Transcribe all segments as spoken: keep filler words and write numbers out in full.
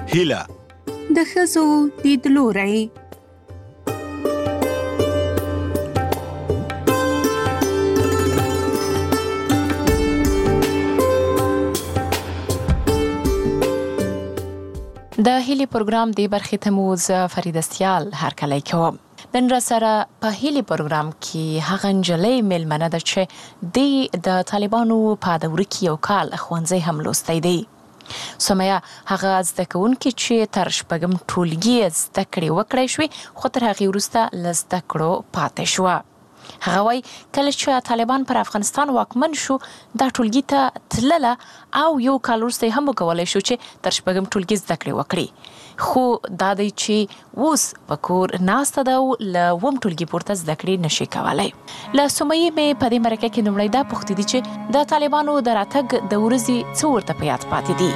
هیله د ښځو لیدلوری. د هیلي پروګرام دی برخې ته مو زه فریده سیال هرکلی کوم. نن را سره په هیلي پروګرام کې هغه نجلۍ میلمنه ده چې د طالبانو په دوره کې یو کال ښوونځی هم لوستی دی. سمیه هغه زده کوونکې چې تر شپږم ټولګي زده کړې وکړی شوې، خو تر هغې وروسته له زده کړو پاتې شوه. هغه وایي کله چې طالبان پر افغانستان واکمن شو دا ټولګي ته تلله او یو کال وروسته یې هم وکولی شو چې تر شپږم ټولګي زده کړې وکړي، خو دا دی چې اوس په کور ناسته ده او له اووم ټولګي پورته زده کړې نشي کولی. له سمیې مې په دې مرکه کې لومړی دا پوښتې دي چې د طالبانو د راتګ د ورځې څه ورته په یاد پاتې دي.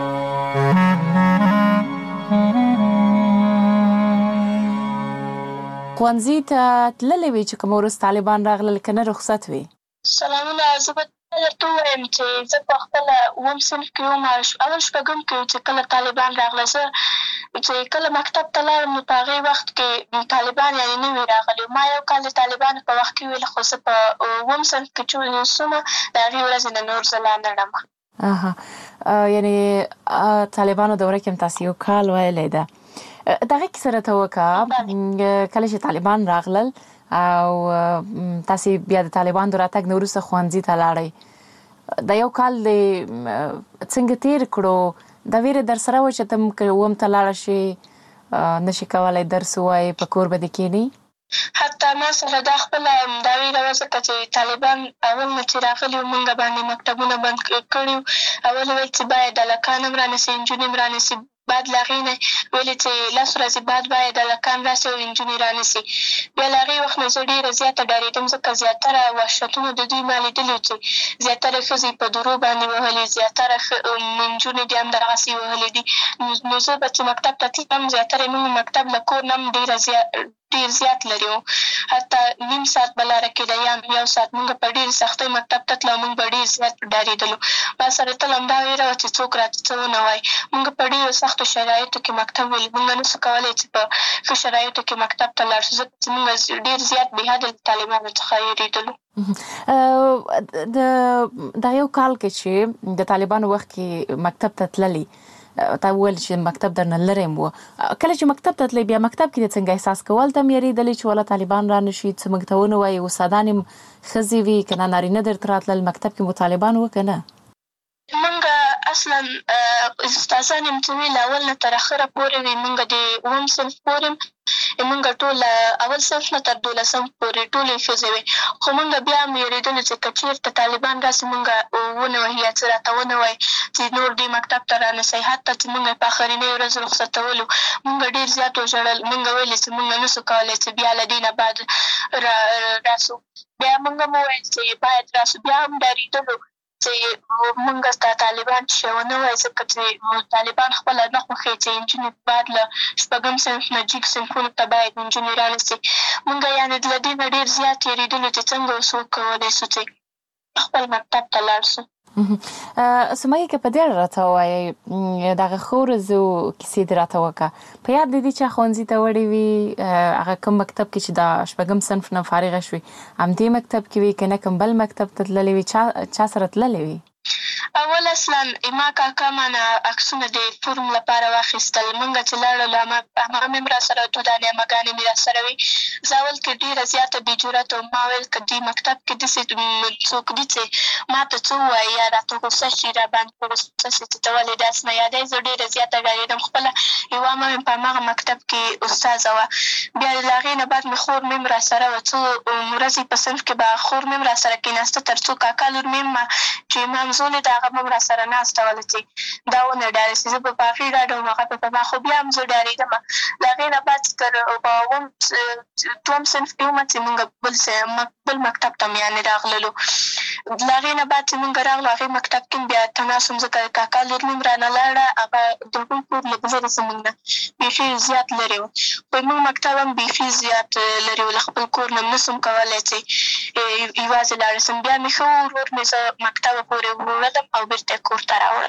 ښوونځي ته تللی وې چې کوم وروسته طالبان راغلل که نه رخصت وې؟ سلامونه، زه به درته ووایم چې زه په خپله اووم صنف کې وم، اول شپږم کې چې کله طالبان راغله. زه چې کله مکتب ته لاړم نو په هغې وخت کې طالبان یعنې نه وي راغلي. ما یو کال د طالبانو په وخت کې ویل، خو زه په اووم صنف کې چې اوسم د هغې ورځې نه نور زه لا نه ړم. اها، یعنې طالبانو دوره کې هم تاسې یو کال ویلی ده. دغه کیسه راته وکړه، کله چې طالبان راغلل او تاسې بیا د طالبانو د راتګ نه وروسته ښوونځي ته لاړئ، دا یو کال دې څنګه تېر کړو؟ دا ویره در سره وه چې ته که اووم ته لاړه شې نشي کولی درس ووایې، په کور به دې کښېنې؟ حتی ما سره دا خپله دا ویره وه، ځکه چې طالبان اول نه چې راغلي وو موږ باندې مکتبونه بند کړي وو. اول ویل چې باید هلکان هم رانیسي انجونې هم رانیسي، بعد له هغې نه ویلې چې لس ورځې بعد باید هلکان راسي او انجونې رانیسي. بیا له هغې وخت نه زه ډېره زیاته ډارېدم، ځکه زیاتره وحشتونه د دوی ما لیدلي چې زیاتره ښځې په درو باندې وهلي، زیاتره نجونې دې هم دغسې وهلي دي. نو زه به چې مکتب ته تلم، زیاتره موږ مکتب له کور نه هم ډېره زیات ډېر زیات لرې وو، حتی نیم ساعت به لاره کېده یا یو ساعت. موږ په ډېرې سختۍ مکتب ته تلو، موږ به ډېر زیات ډارېدلو. ما سره تل همدا ویره وه چې څوک راته څه ونه وایي. موږ په ډېرو سختو شرایطو کې مکتب ولي، موږ نه سو کولی چې په ښه شرایطو کې مکتب ته لاړ شو، ځکه چې موږ ډېر زیات بې حده له طالبانو څخه وېرېدلو. د دا یو کال کې چې د طالبانو وخت کې مکتب ته تللي، تا وویل چې مکتب درنه لرې هم و، کله چې مکتب ته تللی بیا مکتب کې دې څنګه احساس کوه؟ هلته هم یېرېدلې چې والا طالبان را نه شي، څه موږ ته ونه وایي؟ استادان هم ښځې وي که نه نارینه درته راتلل؟ مکتب کې مو طالبان وه که نه؟ موږ اصلا استادان یم چې وي له اول نه تر اخره پورې وي. موږ د اووم صنف پورې موږ ټول اول صنف نه تر دولسم پورې ټولې ښځې وې، خو موږ بیا هم وېرېدلو چې که چېرته طالبان راسي موږ ونه وهي یا څه راته ونه وایي چې نور دې مکتب ته رانسئ. حتی چې موږ په آخرنۍ ورځ رخصتولو موږ ډېر زیات وژړل. موږ ویلې چې موږ نه سو کولی چې بیا له دې نه بعد را راسو. بیا موږ هم وویل چې باید راسو، بیا هم ډارېدلو چې موږ ستا طالبان چې ونه وایي، ځکه چې طالبان خپله نه خوښوي چې نجونې بعد له شپږم صنف نه جګ صنفونو ته باید نجونې رانیسي. موږ یعنې له دې نه ډېر زیات تېرېدلو چې څنګه اوس وکولی سو چې خپل مکتب ته لاړ سو. سمیه که په دې اړه راته ووایې، دغه ښو ورځو کیسې دې راته وکړه. په یاد دې دي چې ښوونځي ته وړې وي، هغه کوم مکتب کې چې د شپږم صنف نه فارغه شوې همدې مکتب کې وي که نه کوم بل مکتب ته تللې وي؟ چا چا سره تللې وي؟ اول اصلا ما کاکا مانه عکسونه د فورم لپاره واخیستل. موږ چې لاړو عمه مې هم را سره دوه دانې عمهګانې مې را سره وي. زه اول کې ډېره زیاته بې جرأته وم. ما ویل که دې مکتب کې داسې څوک دي چې ما ته څه ووایي یا راته غوسه شي، را باندې غوسه شي چې ته ولې داسې نه یادوې. زه ډېره زیاته ډارېدم. خپله یوه عمه مې په هماغه مکتب کې استاذه وه. بیا له هغې نه بعد مې خور مې هم را سره وه. څو ورځې په صنف کې به خور مې هم را سره کېناسته، تر څو کاکا لور مې هم چې مامزولې ده هغه به هم را سره ناسته وله چې دا ونه ډارې شي. زه به په هغې ډاډه وم، هغه به په ما، خو بیا هم زه ډارېدم. له هغې نه بعد تر په اووم دوهم صنف کې ومه چې موږ بل بل مکتب ته مې یعنې راغللو. له هغې نه بعد چې موږ راغلو هغې مکتب کې بیا تناس وم، ځکه کاکا لور مې هم رانه لاړه. هغه د هغوی کور لږ لرې زموږ نه بیخي زیات لرې و، خو زموږ مکتب هم بیخي زیات لرې و. له خپل کور نه نه سم کولی چې یوازې لاړه سم. بیا مې ښه ورور مې زه مکتبه پورې وړلم او بېرته یې کور ته راوړم.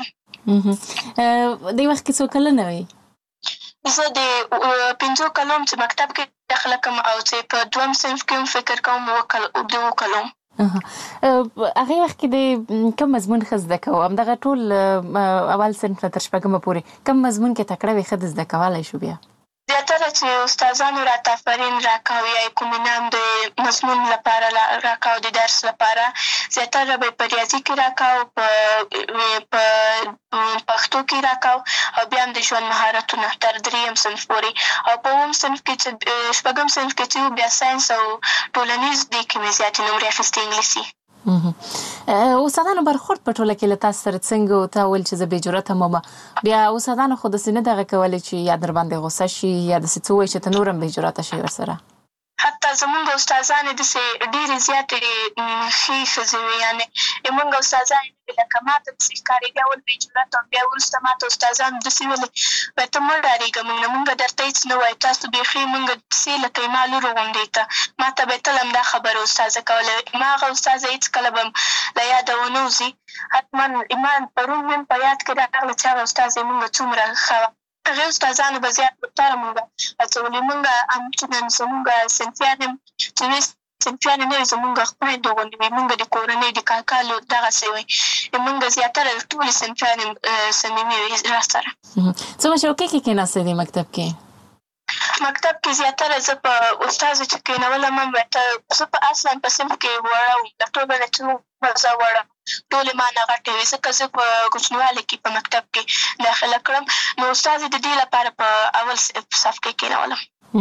د وخت کې څو کلونه وي؟ زه د پنځو کلو چې مکتب کې داخله کوم او چې په دویم صنف کې هم فکر کوم د اوو کلو. هغې وخت کې د کوم مضمون ښه زده کوو؟ همدغه ټول اول صنف نه تر شپږمه پورې کوم مضمون کې تکړه وي ښه د زده کولی شو بیا؟ زیاتره چې استادانو راته آفرین راکاو یا کوم انعام د مضمون لپاره راکاو د درس لپاره زیاتره به په ریاضي کې راکاو، په پښتو کې راکاو او بیا هم د ژوند مهارتونه تر دریم صنف پورې. او په اووم صنف کې چې شپږم صنف کې چې بیا ساینس او ټولنیز دې کې مې زیاتې نمرې اخیستې انګلیسي. استادانو برخورد په ټوله کې له تاسو سره څنګه و؟ تا ویل چې زه بې جرأته یم، بیا استادانو خو داسې نه دغه کولی چې یا در باندې غوسه شي یا داسې څه ووایي چې ته نور هم بې جرأته شي ورسره؟ حتی زمونږ استادانې داسې ډېرې زیاتې ښې ښځې وې، یعنې زمونږ استادانې لکه ما ته داسې ښکارېدې اول بې جرأته وم، بیا وروسته ما ته استادانو داسې ویلې وایي ته مه ډارېږه، موږ نه موږ درته هېڅ نه وایو، تاسو بیخي موږ پسې لکه زما لور غوندې ته. ما ته به یې تل همدا خبره استاذه کوله. ما هغه استاذه هېڅکله به م له یاده ونه وځي. حتما ما پرون مې په یاد کې راغله چې هغه استاذه یې موږ څومره ښه وه. هغې استادانو به زیات بهتره موږ هڅولي. موږ همچنان زموږ صنفیان هم چې وې صنفیانې نه وي زموږ خویندو غوندې وي، موږ د کورنۍ د کاکا لور دغسې وي. موږ زیاتره ټولې صنفیانې صمیمي وي را سره. څومره شوقي کې کېناستې دې مکتب کې؟ مکتب کې زیاتره زه په استازو چې کېنولم هم زه په اصلا په صنف کې وړه وم، د ټولو نه چې زه وړه ټولې ما نه غټې وې، ځکه زه په کوچنیوالي کې په مکتب کې داخله کړم نو استازې د دې لپاره په اول صف کې کېنولم.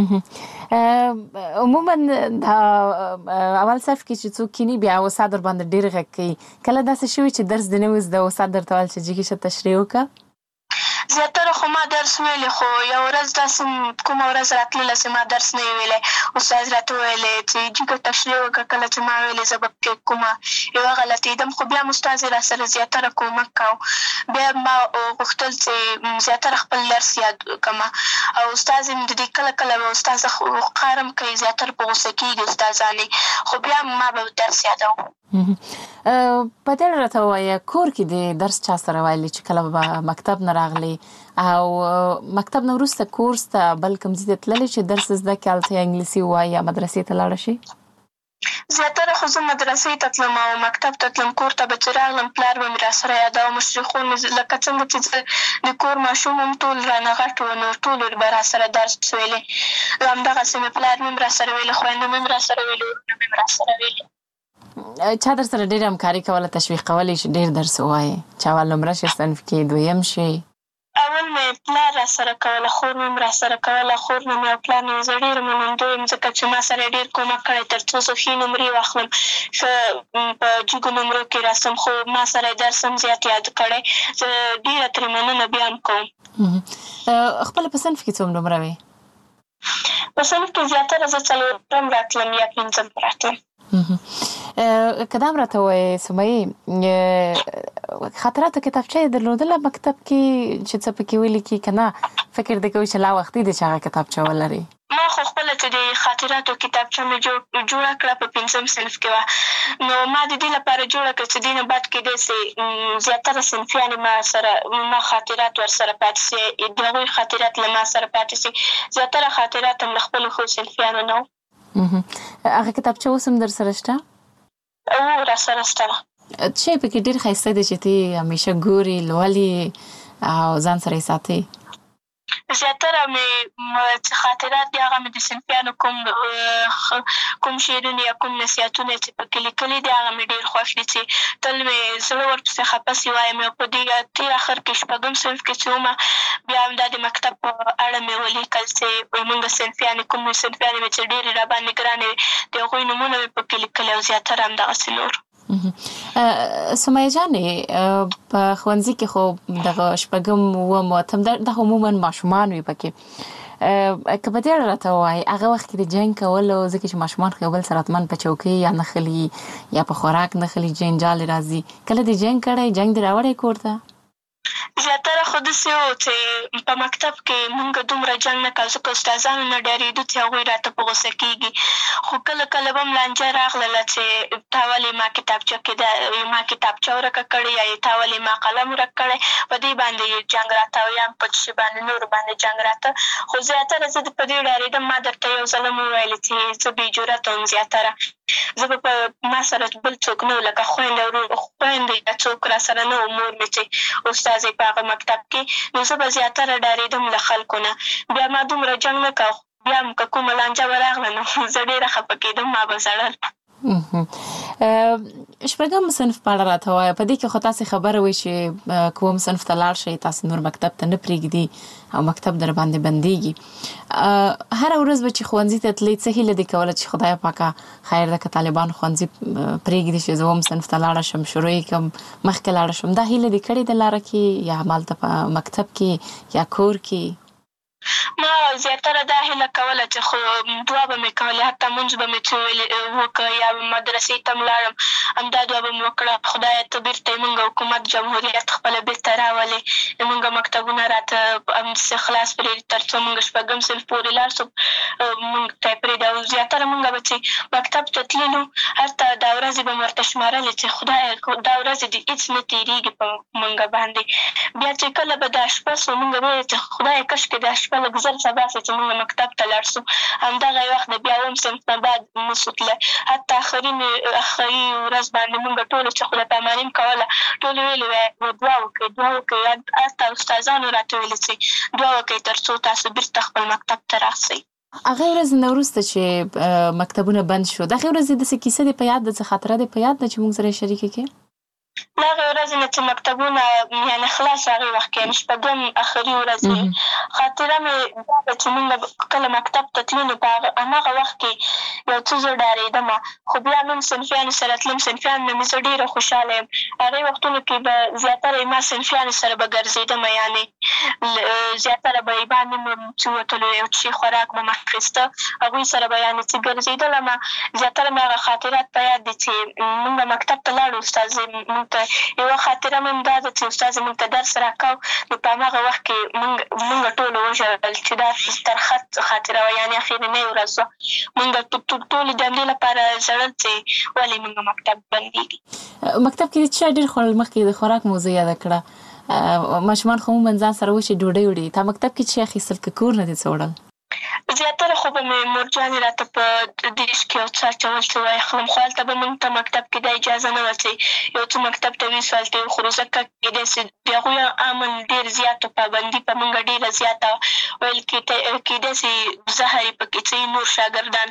عموما دا اول صف کې چې څوک کینی بیا استاد در باندې ډېر غږ کوي، کله داسې شوي چې درس دې نه وي زده استاد درته ویل چې جګې شه تشریح وکړه؟ زیاتره خو ما درس ویلی، خو یو ورځ داسې کومه ورځ راتلله چې ما درس نه وي ویلی، استاد راته ویلی چې جګه تشریح وکړه. کله چې ما ویلې زه به پکې کومه یوه غلطېدم، خو بیا هم استاد یې را سره زیاتره کومک کوو. بیا ما غوښتل چې زیاتره خپل درس یاد کړمه او استاد یې د دې کله کله به استاذه قهر هم کوي، زیاتره په غوسه کېږي استادانې، خو بیا ما به درس یادوم. په دې راته ووایه کور کې د درس چا سره ویلي چې کله به مکتب نه راغلی او مکتب نه وروسته کورس ته بل کوم ځای ته تللی چې درس زده کړې هلته یا انګلیسي ووایي یا مدرسې ته لاړه شي؟ زیاتره خو زه مدرسې ته تلم او مکتب ته تلم. کور ته به چې راغلم پلار به مې را سره یاداو، مشرخون مې لکه څنګه چې زه د کور ماشوم هم ټول رانه غټ وو نو ټولو به را سره درس ویلی. همدغسې مې پلار مې هم را سره ویلي، خویندو مې هم را سره ویلي، ورونه مې هم را سره ویلي. چا در سره ډېره همکاري کوله، تشویق کولی چې ډېر درس ووایې چې اول نمره شي صنف کې دویم شي؟ اول مې پلار را سره کوله، خور مې هم را سره کوله. خور نه مې او پلار نه زه ډېره منندوی یم ځکه چې ما سره ډېر کومک کړی تر څو زه ښې نمرې واخلم، ښه په جګو نمرو کې راسم، خو ما سره یې درس هم زیات یاد کړی. زه ډېره ترې مننه بیا هم کوم. خپله په صنف کې څوم نمره وې؟ په صنف کې زیاتره زه څلورم راتلم یا پنځم راتلم. که دا هم راته ووایې سمیې خاطراتو کتابچه یې درلودله مکتب کې چې څه پکې ولیکي که نه فکر دې کوي چې لا وختي دی چې هغه کتابچه ولري؟ ما خو خپله چې د خاطراتو کتابچه مې جوړه کړه په پنځم صنف کې وه، نو ما د دې لپاره جوړه کړه چې دې نه بعد کېدی سي زیاتره صنفیانې ما سره ما خاطرات ورسره پاتې سي، د هغوی خاطرات له ما سره پاتې سي. زیاتره خاطرات هم له خپلو ښو صنفیانو نه وو. هغه کتابچه اوس هم در سره شته؟ او را سره شته. څه شی پکې ډېر ښایسته دی چې ته همیشه ګورې، لولې او ځان سره یې ساتې؟ زیاتره مې چې خاطرات دي هغه مې د صنفیانو کوم کوم شعرونه یا کوم نصیحتونه چې پکې لیکلي دي هغه مې ډېر خوښ دي چې تل مې زړه ورپسې خفه سي وایم. او په دې تېر اخر کې شپږم صنف کې چې ومه بیا هم دا د مکتب په اړه مې ولیکل چې زموږ صنفیانې کوم صنفیانې مې چې ډېرې راباندې ګرانې وې د هغوی نومونه مې پکې لیکلي او زیاتره همدغسې نور. سمیه جانې په ښوونځي کې خو دغه شپږم اووم اتم دا عموما ماشومان وي پکې، که په دې اړه راته ووایي هغه وخت کې د جنګ کولو ځکه چې ماشومان خو یو بل سره حتما په چوکۍ یا نښلي یا په خوراک نښلي جنجال راځي، کله دې جنګ کړی؟ جنګ دې راوړی کور ته؟ زیاتره خو داسې وو چې په مکتب کې مونږ دومره جنګ نه کول، ځکه استادانو نه ډارېدو چې هغوی راته په غوسه کېږي. خو کله کله به م لانجه راغلله چې تا ولې ما کتابچه کې دا ما کتابچه ورکه کړې یا تا ولې ما قلم ورک کړی، په دې باندې جنګ راته او یا په شي باندې نورو باندې جنګ راته. خو زیاتره زه په دې ډارېدم. ما درته یو ځل هم وویلې چې زه بې جرأته وم زیاتره. زه به په ما سره بل څوک نه و، لکه خویندې ورور خویندې یا څوک را سره نه و، مور مې چې استازی په هغه مکتب کې، نو زه به زیاتره ډارېدم له خلکو نه. بیا ما دومره جنګ نه کوه، بیا هم که کومه لانجه به راغله نو زه ډېره خفه کېدم، ما به ژړل. شپږم صنف په اړه راته وایه. په دې کې خو تاسې خبره وایي چې کوم صنف ته لاړ شئ تاسې نور مکتب ته نه پرېږدي او مکتب در باندې بندېږي. هره ورځ به چې ښوونځي ته تلې څه هیله دې کوله چې خدای پاکه خیر ده که طالبان ښوونځي پرېږدي چې زه اووم صنف ته لاړه شم، شروع یې کړم، مخکې لاړه شم، دا هیله دې کړې ده لاره کې یا همالته په مکتب کې یا کور کې؟ ما زیاتره دا هیله کوله چې خو دعا به مې کولې، حتی مونځ به مې څه وکړه یا مدرسې ته م لاړم، همدا دعا به مې وکړه، خدایه ته بېرته یې مونږ حکومت جمهوریت خپله بېرته راولې، مونږ مکتبونه راته همداسې خلاص پرېږدي تر څو مونږ شپږم صنف پورې لاړ شو، مونږ ته یې پرېږدي. او زیاتره مونږ به چې مکتب ته تللو هلته دا ورځې به مې ورته شمارلې چې خدایه دا ورځې دې هېڅ نه تېرېږي په مونږ باندې. بیا چې کله به دا شپه سو مونږ به ویل چې خدایه کاشکې دا شپه لږ زر سبا سي چې مونږ مکتب ته لاړ سو. همدغه وخت د بیا اووم صنف نه بعد نسو تللی، حتی آخري آخري ورځ باندې مونږ ټولو چې خدای پاماني م کوله ټولو ویلې وی دعا وکړئ دعا وکړئ. حتی استادانو راته ویلې چې دعا وکړئ تر څو تاسو بېرته خپل مکتب ته راسئ. هغې ورځې نه وروسته چې مکتبونه بند شو، دغې ورځې داسې کیسه دې په یاد ده، څه خاطره دې په یاد ده چې مونږ سره یې شریکه کړې؟ له هغې ورځې نه چې مکتبونه یعنې خلاص هغې وخت کې یعنې شپږم آخري ورځ خاطره مې دا ده چې مونږ کله مکتب ته تلو نو په هماغه وخت کې یو څه زه ډارېدم، خو بیا نوم صنفیانو سره تلم، صنفیانو نه مې زه ډېره خوشحاله یم. هغې وختونو کې به زیاتره ما صنفیانو سره به ګرځېدم، یعنې زیاتره به یې باندې مې چې وتلو یو څه خوراک به مې اخیسته، هغوی سره به یعنې چې ګرځېدلم. زیاتره مې هغه خاطرات په یاد دي چې مونږ مکتب ته لاړو، استازي مونږ ته یوه خاطره مې هم دا ده چې استازي مونږ ته درس راکاو نو په هماغه وخت کې مونږ مونږ ټولو وژړل چې دا ترخه خاطره وه، یعنې اخرنۍ ورځ وه. مونږ ټولو د همدې لپاره ژړل چې ولې مونږ مکتب بندېږي. مکتب کې دې څه ډېر خوړل؟ مخکې د خوراک موضوع یاده کړه، ماشومان خو عموماً ځان سره وچې ډوډۍ وړي، تا مکتب کې څه اخیستل که کور نه دې څه وړل؟ زیاتره خو به مې مورجانې راته په دیش کې یو څه اچول څه واخلم، خو هلته به مونږ ته مکتب کې دا اجازه نه وه چې یو څه مکتب ته ویسو هلته یې وخورو، ځکه کېدای سي د هغوی امن ډېر زیات و، پابندي په مونږ ډېره زیاته وه، ویل کېدای سي زهر یې پکې څه نور شاګردان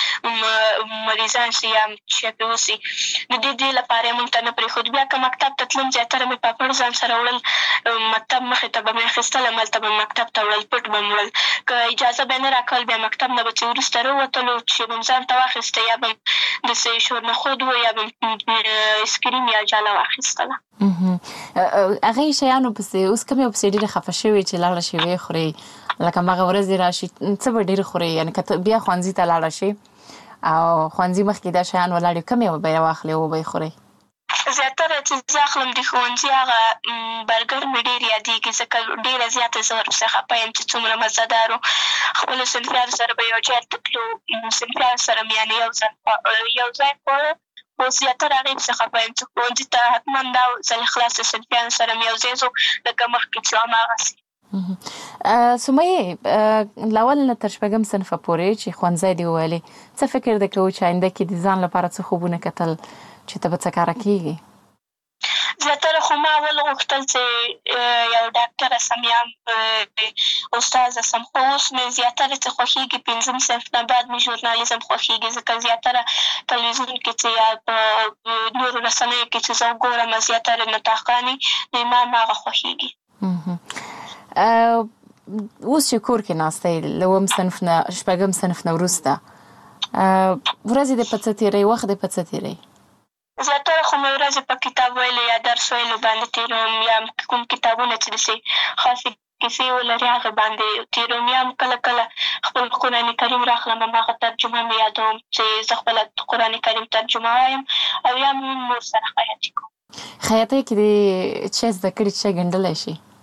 پرې مریضان سي یا شی پرې وسي، د دې دې لپاره یې مونږ ته نه پرېښود. بیا که مکتب ته تلم زیاتره مې پاپړ ځان سره وړل، مکتب مخې ته به مې اخیستل، هملته به مې مکتب ته وړل، پټ به مې وړل، که اجازه به یې نه راکول بیا مکتب نه به چې وروسته راووتلو چې به م ځان ته واخیسته یا به م داسې شورنخود و یا به م اسکریم یا جاله واخیستله. هغې شیانو پسې اوس کومې پسې ډېرې خفه شوې چې لاړه شي ویې خورې، لکه هماغه ورځې راشي څه به ډېر خورې، یعنې که بیا ښوونځي ته لاړه شي او ښوونځي مخکې دا شیان ولاړ کومې به یې واخلې او به یې خورې؟ زیاتره چې زه اخلم د ښوونځي هغه برګر مې ډېر یادېږي، ځکه ډېره زیاته زه ورپسې خفه یم چې څومره مزهدار و. خپلو صنفیانو سره به یو ځای ته تلو، صنفیانو سره مې یعنې یو ځای یو ځای خوړه، خو زیاتره هغې پسې خفه یم چې ښوونځي ته حتما دا ځلې خلاص صنفیانو سره مې یو ځای ځو لکه مخکې چې هماغسې. سمیې له اول نه تر شپږم صنفه پورې چې ښوونځی دې وویلې، څه فکر دې کوو چې آینده کې د ځان لپاره څه خوبونه کتل چې ته به څه کاره کېږي؟ زیاتره خو ما اول غوښتل چې یو ډاکټره سم یا استاذه سم، خو اوس مې زیاتره چې خوښېږي پنځم صنف نه بعد مې ژورنالیزم خوښېږي، ځکه زیاتره تلویزیون کې چې یا په نورو رسنیو کې چې زه وګورم زیاتره نطاقانې نو ما هماغه خوښېږي. اوس چې کور کې ناسته یې له اووم صنف نه شپږم صنف نه وروسته ورځې دې په څه تېروي، وخت دې په څه تېروي؟ زیاتره خو مې ورځې په کتاب ویلو یا درس ویلو باندې تېروم، یا کوم کتابونه چې داسې خاصې کیسې ولري هغه باندې تېروم، یا هم کله کله خپل قرآن کریم راخلم هماغه ترجمه مې یادوم چې زه خپله قرآن کریم ترجمه وایم، او یا هم نور سره خیاطي کوم. خیاطۍ کې دې څه زده کړي، څه ګنډلی شي؟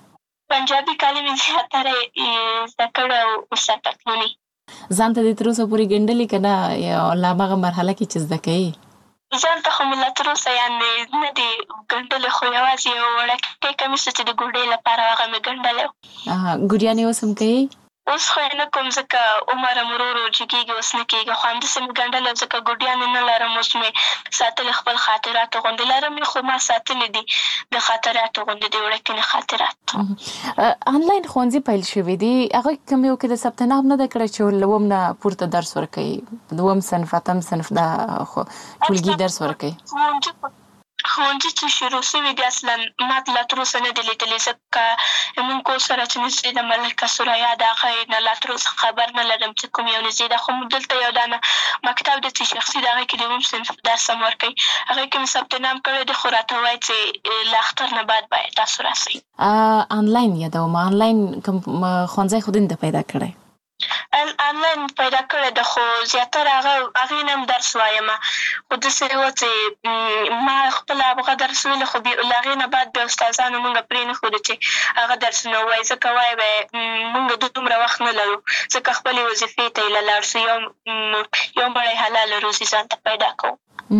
پنجابي کالي مې زیاتره زده کړي او سر پتلوني. ځان ته دې تر اوسه پورې ګنډلي که نه یا لا هماغه مرحله کې چې زده کوې؟ ځان ته خو مې لا تر اوسه یعنې نه دي ګنډلي، خو یوازې یو وړوکی کمیس چې د ګوډۍ لپاره هغه مې ګنډلی و. ګوریانې اوس هم کوې؟ اوس خو یې نه کوم ځکه عمر هم ورو ورو جګېږي، اوس نه کېږي، خو همداسې مې ګنډلی ځکه ګوډیانې نه لرم. اوس مې ساتلې خپل خاطراتو غوندې لرم یې، خو ما ساتلې دي د خاطراتو غوندې د وړکینې خاطرات. آنلاین ښوونځي پیل شوي دي، هغوی کوم یو کې د ثبت نام نه ده کړی چې له اووم نه پورته درس ورکوي؟ د اووم صنف اتم صنف دا ټولګي درس ورکوي؟ ښوونځي چې شروع شوي دي اصلا ما لا تر اوسه نه دي لیدلي، ځکه زموږ کور سره چې نږدې ده ملکه سریا د هغې نه لا تر اوسه خبر نه لرم چې کوم یو نږدې ده. خو دلته یو دانه مکتب دی چې شخصي د هغې کې د اووم صنف درس هم ورکوي، هغې کې مې ثبت نام کړی دی، خو راته وایي چې له اختر نه بعد باید تاسو راسئ. آنلاین یادوم، آنلاین کوم ښوونځی خو دې نه پیدا کړی؟ آنلاین پیدا کړی ده، خو زیاتره هغه هغې نه هم درس وایم، خو داسې وه چې ما خپله هغه درس ویلو، خو له هغې نه بعد بیا استادانو موږ پرې نه ښودو چې هغه درسونه ووایي، ځکه وایي به یې موږ دومره وخت نه لرو، ځکه خپلې وظیفې ته یې له لاړ سو، یو یو مړی حلاله روزي ځان ته پیدا کوو.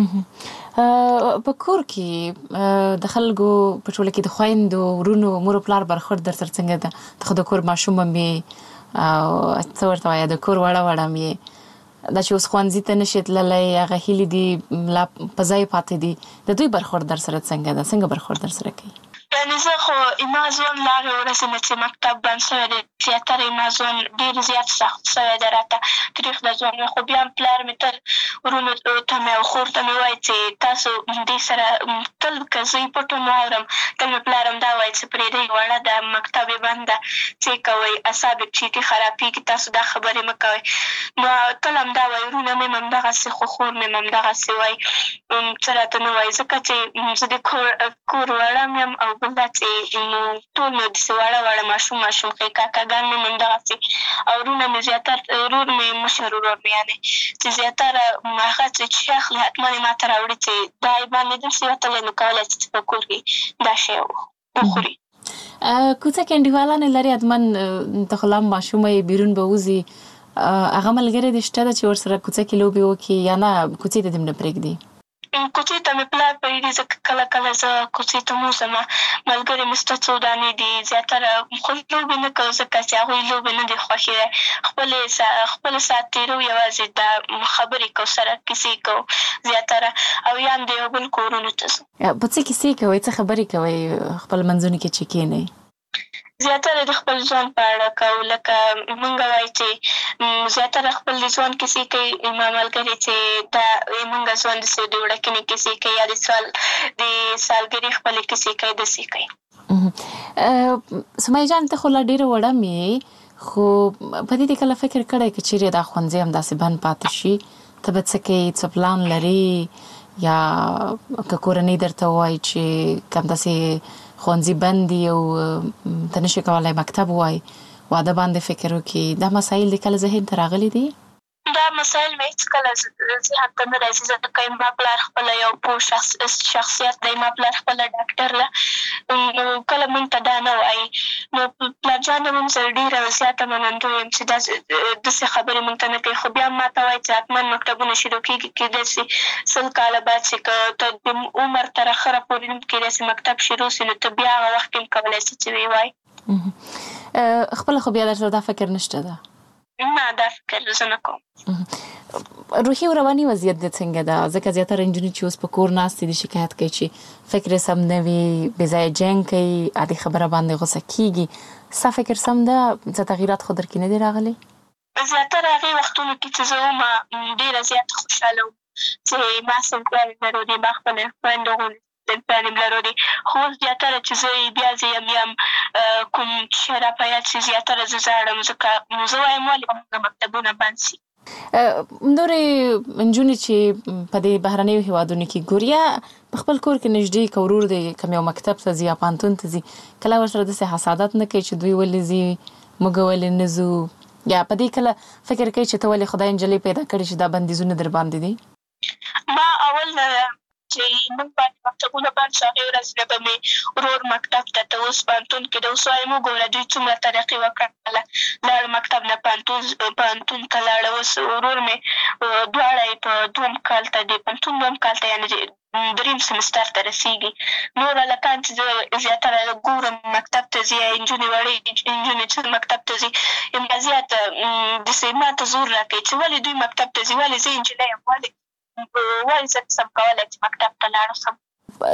په کور کې د خلکو په ټوله کې د خویندو ورونو مور و پلار برخورد در سره څنګه ده؟ ته خو د کور ماشوم هم یې او څه ورته وایه د کور وړه وړه هم یې، دا چې اوس ښوونځي ته نشې تللی، هغه هیلې دي لا په ځای پاتې دي، د دوی برخورد در سره څنګه ده؟ څنګه برخورد در سره کوي؟ یعنې زه خو زما ژوند له هغې ورځې نه چې مکتب بند شوی دی زیاتره زما ژوند ډېر زیات سخت شوی دی، راته تریخ د ژوند، خو بیا هم پلار مې تل ورونو ته مې او خور ته مې وایي چې تاسو دې سره تل که زه یې پټ هم واورم، تل مې پلار هم دا وایي چې پرېږدئ وړه ده، مکتب یې بند ده، څه یې کوئ، اعصاب یې چیټي خرابېږي، تاسو دا خبرې مه کوئ. نو تل همدا وایي، ورونه مې هم همدغسې، خو خور مې هم همدغسې وایي، څه راته نه وایي، ځکه چې زه د کور کور وړه م یم، او بل دا چې ټول مې داسې وړه وړه ماشوم ماشوم ښې کاکاګان مې هم همدغسې، او ورونه مې زیاتر ورور مې مشر ورور مې یعنې چې زیاتره هغه چې شی اخلي حتما یې ما ته راوړي چې دا یې باندې داسې وتلی، نو کولی شي چې په کور کې دا شی وخوري. کوڅه کې انډیوالانې لرې حتما، ته خو لا هم ماشومه یې، بیرون به وځي، هغه ملګرې دې شته ده چې ورسره کوڅه کې لوبې وکړي یا نه کوڅې ته دې هم نه پرېږدي؟ کوڅې ته مې پلار پرېږدي، ځکه کله کله زه کوڅې ته م وځم، ملګرې مې شته څو دانې دي، زیاتره خو لوبې نه کوو ځکه چې هغوی لوبې نه دي خوښې دی، خپلې خپل ساعت تېرو، یوازې دا خبرې کوو سره، کیسې کوو زیاتره، او یا هم د یو بل کورونو ته ځو. په څه کیسې کوئ؟ څه خبرې کوئ خپل منځونو کې چې کښېنئ؟ زیاتره د خپل ژوند په اړه کوو، لکه مونږ وایي چې زیاتره خپل د ژوند کیسې کوي، زما ملګرې چې دا مونږ ژوند داسې د وړکینې کیسې کوي، یا د سال د سالګرې خپلې کیسې کوي، داسې کوي. سمیه جان، ته خو لا ډېره وړه مې، خو په دې دې کله فکر کړی که چیرې دا ښوونځی همداسې بند پاتې شي، ته به څه کوې؟ څه پلان لرې؟ یا که کورنۍ درته ووایي چې که همداسې ښوونځي بند دي او ته نشي کولی مکتب ووایي، واده باندې فکر وکړي، دا مسایل دې کله ذهن ته راغلي دي؟ دا مسایل مې هېڅکله ذهن ته نه راځي، ځکه زما پلار خپله یو پوه شخصیت دی، زما پلار خپله ډاکټر ده، نو کله مونږ ته دا نه وایي. نو پلار جان هم زه ډېره زیاته منندوی یم چې داسې خبرې مونږ ته نه کوي، خو بیا هم ما ته وایي چې حتما مکتبونه شروع کېږي، کېدای شي سل کاله بعد چې که ته د عمر تر اخره پورې هم کېدای شي مکتب شروع شي، نو ته بیا هغه وخت کې هم کولی شي چې ویې وایي. خپله خو بیا در سره دا فکر نشته ده؟ نه، دا فکر زه نه کوم. روحي او رواني وضعیت دې څنګه ده؟ ځکه زیاتره نجونې چې اوس په کور ناستې دي شکایت کوي چې فکر یې سم نه وي، بې ځایه جنګ کوي، عادي خبره باندې غوسه کېږي. ستا فکر سم ده؟ څه تغییرات خو در کې نه دي راغلي؟ زیاتره هغې وختونو کې چې زه وم ډېره زیاته خوشحاله وم چې ما صنفیان لرو دي، ما خپل خویندو غوندې صنفیان یم لرو دي، خو اوس زیاتره چې زه بیا زه یم یم کوم شی راپه یاد شي، زیاتره زه ژاړم، ځکه زه وایم ولې زموږ مکتبونه بند شي. نورې نجونې چې په دې بهرنیو هېوادونو کې ګوریا په خپل کور کې نږدې که ورور دی کوم یو مکتب ته ځي یا پوهنتون ته ځي، کله ورسره داسې حسادت نه کوي چې دوی ولې ځي، موږ ولې نه ځو، یا په دې کله فکر کوي چې ته ولې خدای نجلۍ پیدا کړې چې دا بندیزونه در باندې دي؟ ما اول چې موږ باندې مکتبونه بند شو هغې ورځ نه به مې ورور مکتب ته ته اوس پوهنتون کې د اوس وایم وګوره دوی څومره ترقي وکړله. لاړ مکتب نه پوهنتون پوهنتون ته لاړه. اوس ورور مې دواړه یې په دوم کال ته د پوهنتون دوم کال ته یعنې دریم سمستر ته رسېږي. نور هلکان چې زه زیاتره ګورم مکتب ته ځي یا نجونې وړې نجونې چې مکتب ته ځي یم زیاته داسې ما ته زور راکوي چې ولې دوی مکتب ته ځي، ولې زه نجلۍ یم، ولې ولې زه نشم کولی چې مکتب ته لاړ شم.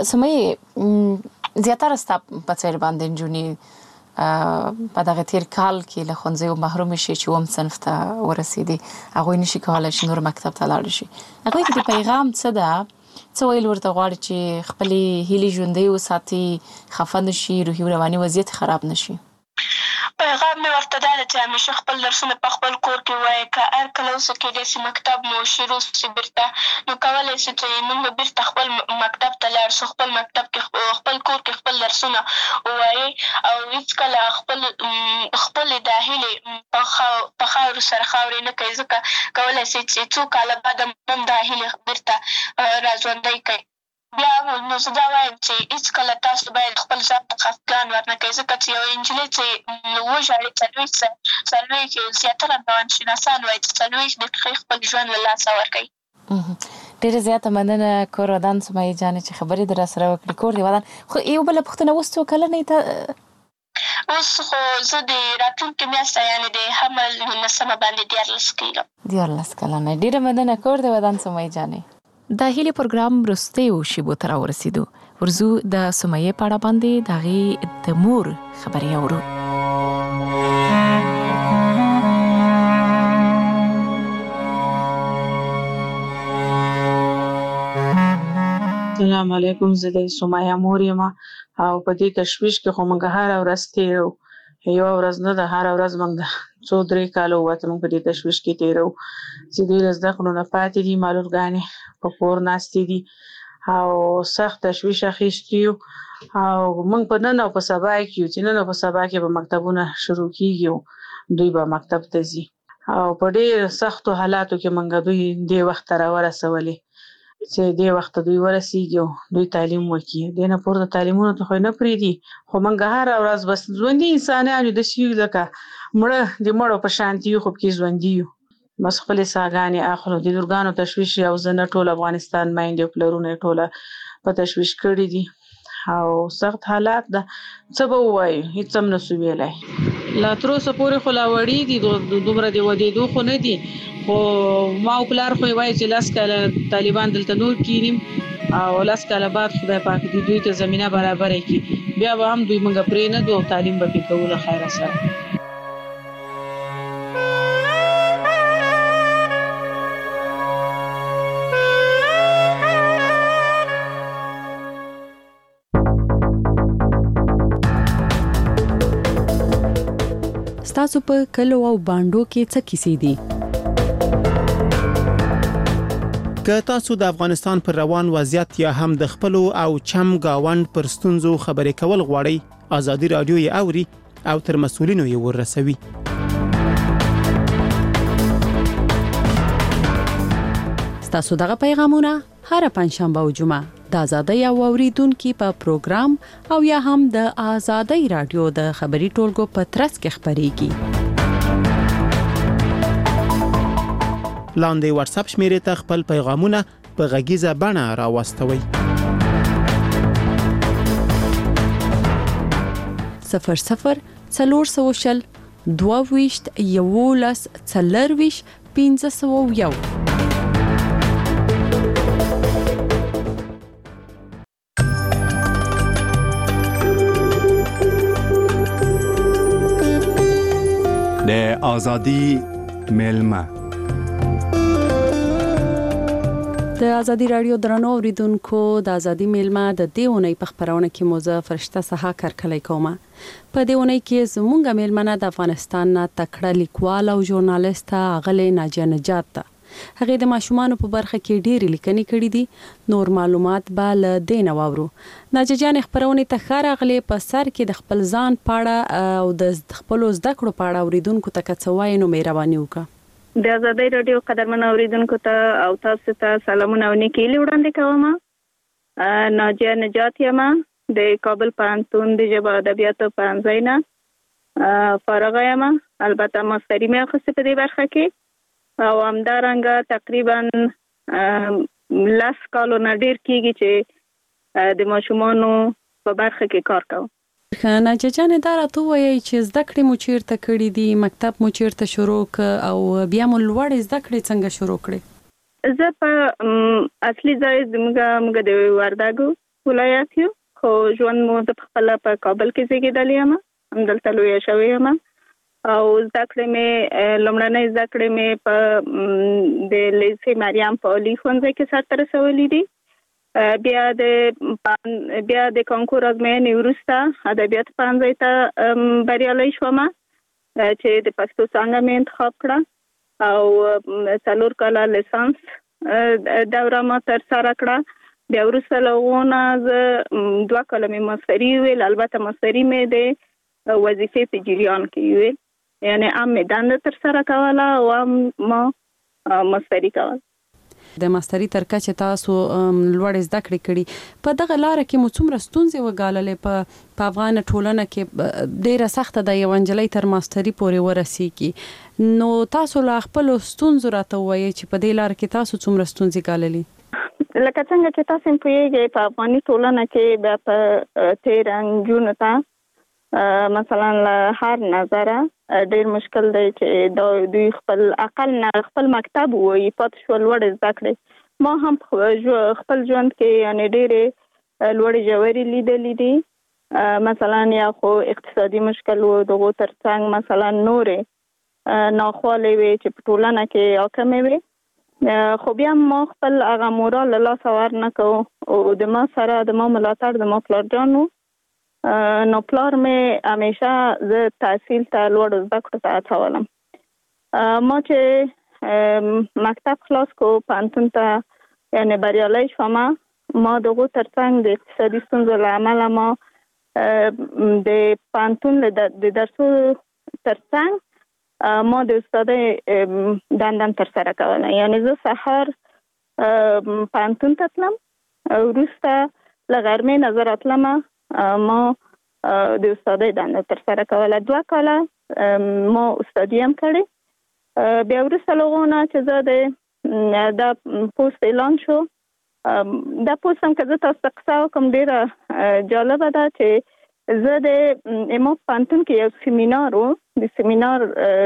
سمیې زیاتره ستا په څېر باندې نجونې په دغه تېر کال کې له ښوونځیو محرومې شي چې اووم صنف ته ورسېدې، هغوی نشي کولی چې نور مکتب ته لاړ شي. هغوی کې د پیغام څه ده؟ څه ویل ورته غواړي چې خپلې هیلې ژوندۍ وساتي، خفه نه شي، روحي رواني وضعیت خراب نه شي؟ پیغام مې ورته دا ده چې همیشه خپل درسونه په خپل کور کې ووایي. که هر کله اوسه کېدای شي مکتب مو شروع شي بیرته، نو کولی شو چې موږ بیرته خپل مکتب ته لاړ شو، خپل مکتب کې خپل کور کې خپل درسونه ووایي او هېڅکله خپل خپلې دا هیلې په خاورو سره خاورې نه کوي، ځکه کولی شي چې څو کاله بعد هم دا هیلې بیرته راژوندۍ کوي. بیا نو زه دا وایم چې هېڅکله تاسو باید خپل ځان ته خفګان ورنه کوئ، ځکه چې یوه نجلۍ چې وژاړي څلوېښت څلوېښت زیاتره روانشناسان وایي چې څلوېښت دقیقې خپل ژوند له لاسه ورکوي. ډېره زیاته مننه کور ودان سمیې جانې چې خبرې در سره وکړې. کور دې ودان. خو یو بله پوښتنه، اوس څو کلنې ته؟ اوس خو زه د راتلونکې میاشته یعنې د حمل نسمه باندې دیارلس کېږم. دیارلس کلنه. ډېره مننه کور دې ودان سمیې جانې. د هیلې پروګرام وروستیو شیبو ته راورسېدو. ورځو د سمیې په اړه باندې د هغې د مور خبرې اورو. السلام علیکم، زه د سمیه مور یم او په دې تشویش کې خو موږ هره ورځ تېرو، یوه ورځ نه ده، هره ورځ موږ د څو درې کاله ووته موږ په دې تشویش کې تېرو چې دوی له زده کړو نه پاتې دي، معلولګانې په کور ناستې دي او سخت تشویش اخیستي یو. او موږ په نن او په سبا کې یو چې نن او په سبا کې به مکتبونه شروع کېږي، دوی به مکتب ته ځي او په ډېر سختو حالاتو کې موږ دوی دې وخت ته راورسولې چې دې وخت دوی ورسېږي او دوی تعلیم وکړي. دې نه پورته تعلیمونو ته خو یې نه پرېږدي، خو موږ هره ورځ بس ژوندي انسانان یو، داسې یو لکه مړه د مړو په شانتي یو، خو پکې ژوندي یو. بس خپلې ساګانې اخلو. د لورګانو تشویش او زه نه، ټول افغانستان میندې او پلرونه یې ټوله په تشویش کړي دي او سخت حالات ده. څه به ووایو، هېڅ هم نسو ویلی. لا تر اوسه پورې خو لا وړي دي، دومره د ودېدو خو نه دي، خو ما او پلار خو یې وایي چې لس کاله طالبان دلته نور کینیم او لس کاله بعد خدای پاک دې دوی ته زمینه برابره کړي، بیا به هم دوی موږ پرېنږدو او تعلیم به پرې کوو له خیره سره. ستاسو په کلو او باندو کې څه کیسې دي؟ که تاسو د افغانستان پر روان وضعیت یا هم د خپلو او چم گاوند پر ستونزو خبرې کول غواړئ، ازادي رادیو یې اوري او تر مسؤلینو یې ورسوي. ستاسو دغه پیغامونه هر پنځشنبه او جمعه د ازادۍ او اوریدونکو په پروګرام او یا هم د ازادۍ رادیو د خبري ټولګو په ترڅ کې خبريږي. لاندې واتس اپ شمیرې ته خپل پیغامونه په غږیزه بڼه راوستوئ. صفر صفر څلور سوه دوه ویشت یولس څلرویشت پنځه سوه یو. د ازادي ملما د ازادي رادیو درنو اوریدونکو، د ازادي ملما د دیونی په خبرونه کې موزه فرشته سها کارکلای کومه. په دیونی کې زمونږ ملمنه د افغانستان نه تکړه لیکوال او ژورنالیست اغلی ناجیه نجات ده. هغه د ماشومان په برخه کې ډېری لیکنې کړې دي. نور معلومات به له دینه واورو. ناجیه جان خبرونه ته خار اغلی په سر کې د خپل ځان پاړه او د خپل زده کړو پاړه اوریدونکو ته کڅوای نو مهرباني وکړه. د ازادۍ رادیو قدرمن اوریدونکو ته او تاسو ته سلامونه او نیکي وړاندې کوم. ناجیه نجات یم د کابل پوهنتون د ژبه او ادبیاتو پوهنځي نه فارغه یم. البته ماستري مې اخیستې په دې برخه کې او همدارنګه تقریبا لس کالو نه ډېر کېږي چې د ماشومانو په برخه کې کار کوم. ناجیه جانې دا راته ووایئ چې زده کړې مو چیرته کړي دي، مکتب مو چیرته شروع کړ او بیا مو لوړې زده کړې څنګه شروع کړې؟ زه په اصلي ځای زموږ موږ د وردګو ولایت یو، خو ژوند مو زه پخپله په کابل کې زیږېدلې یم، همدلته لویه شوې یم او زده کړې مې لومړنۍ زده کړې مې په د لیسې مریم په عالي ښوونځي کې سرته رسولي دي. بیا د بیا د کانکور ازموینې وروسته ادبیات پوهنځي ته بریالۍ شوم چې د پښتو څانګه مې انتخاب کړه او څلور کاله لیسانس دوره ما ترسره کړه. بیا وروسته له هغو نه زه دوه کاله مې ماستري ویل، البته ماستري مې د وظیفې په جریان کې ویل، یعنې هم مې دنده ترسره کوله او هم ما ماستري کوله. د ماستري تر کچې تاسو لوړې زده کړې کړي، په دغه لاره کې مو څومره ستونزې وګاللې؟ په په افغان ټولنه کې ډېره سخته ده یو نجلۍ تر ماستري پورې ورسیږي، نو تاسو له خپلو ستونزو راته ووایئ چې په دې لاره کې تاسو څومره ستونزې ګاللې؟ لکه څنګه چې تاسو هم پوهېږئ په افغاني ټولنه کې بیا په تېره نجونو ته مثلا له هر نظره ډېر مشکل دی چې دوی خپل اقل نه خپل مکتب ووایي پاتې شول لوړې زده کړې. ما هم خپل ژوند کې یعنې ډېرې لوړې ژورې لیدلې دي، مثلا یا خو اقتصادي مشکل و، دغو تر څنګ مثلا نورې ناخوالې وې چې په ټولنه کې حاکمې وې، خو بیا ما خپل هغه مورال له لاسه ور نه کوو او د ما سره د ما ملاتړ د ما پلارجان و، نو پلار مې همیشه زه تحصیل ته لوړو زده کړو ته هڅولم. ما چې مکتب خلاص کو پوهنتون ته یعنې بریالۍ شوم، ما د هغو تر څنګ د اقتصادي ستونزو له امله ما د پوهنتون د درسو تر څنګ ما د استادۍ دنده هم ترسره کوله، یعنې زه سهار پوهنتون ته تلم، وروسته له غرمې نه زه راتلم ما د استادۍ دنده ترسره کوله. دوه کاله ما استادي هم کړې. بیا وروسته له هغو نه چې زه د دا پوسټ اعلان شو، دا پوسټ هم که زه تاسو ته قصه وکړم ډېره جالبه ده چې زه د ما پوهنتون کې یو سیمینار و، د سیمینار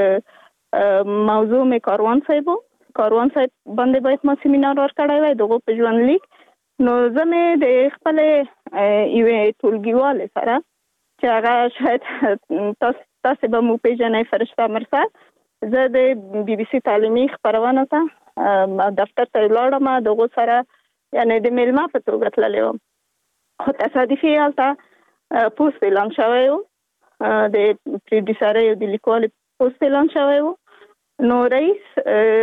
موضوع مې کاروان صاحب و، کاروان صاحب باندې باید ما سیمینار ورکړی وای د هغو په ژوند لیک. نو زه مې د خپلې یوې ټولګیوالې سره چې هغه شاید تاسو تاسو به مو پېژنئ فرشته مرسل، زه د بي بي سي تعلیمي خپرونه ته دفتر ته ولاړم، د هغو سره یعنې د میلمه په توګه تللې وم، خو تصادفي هلته پوسټ اعلان شوی و، د پروډیوسرۍ او د لیکوالې پوسټ اعلان شوی و. نو رئیس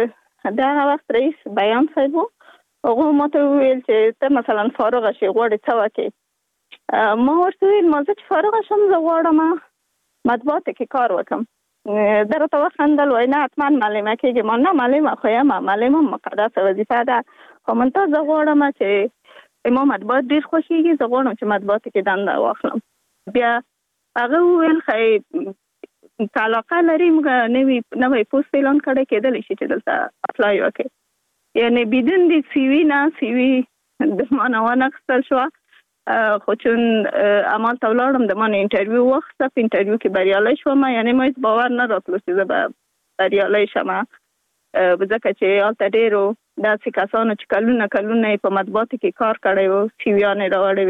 د هغه وخت رئیس بیان صاحب و، هغه ما ته وویل چې ته مثلا فارغه شې غواړې څه وکړې؟ ما ورته وویل ما زه چې فارغه شم زه غواړم مطبوعاتو کې کار وکړم. ده راته وخندل، وایي نه حتما معلمه کېږې. ما نه معلمه خو یم، معلمه مقدسه وظیفه ده، خو منتها زه غواړم چې ما مطبوعات ډېر خوښېږي، زه غواړم چې مطبوعاتو کې دنده واخلم. بیا هغه وویل ښایي که علاقه لري موږ نوی نوی پوسټ اعلان کړی کېدلی شي چې دلته اپلای وکړې، یعنی بدون د سی وی نه سی وی د ما نه وانخیستل شوه، خو چون عمل ته ولاړم د ما نه انټرویو واخیسته، په انټرویو کې بریالۍ شوم، یعنی ما هېڅ باور نه راتلو چې زه به بریالۍ شم، ځکه چې هلته ډېرو داسې کسانو چې کلونه کلونه یې په مطبوعاتو کې کار کړی و سی ویانې راوړې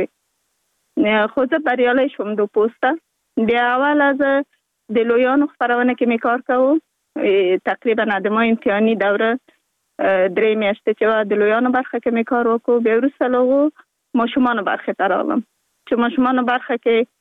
وې، خو زه بریالۍ شوم د پوسټه. بیا اوله زه د لویانو خپرونه کې مې کار کوو، تقریبا د ما امتحاني دوره درې میاشتې چې وه د لویانو برخه کې مې کار وکړو. بیا وروسته له هغو ماشومانو برخې ته راغلم چې ماشومانو برخه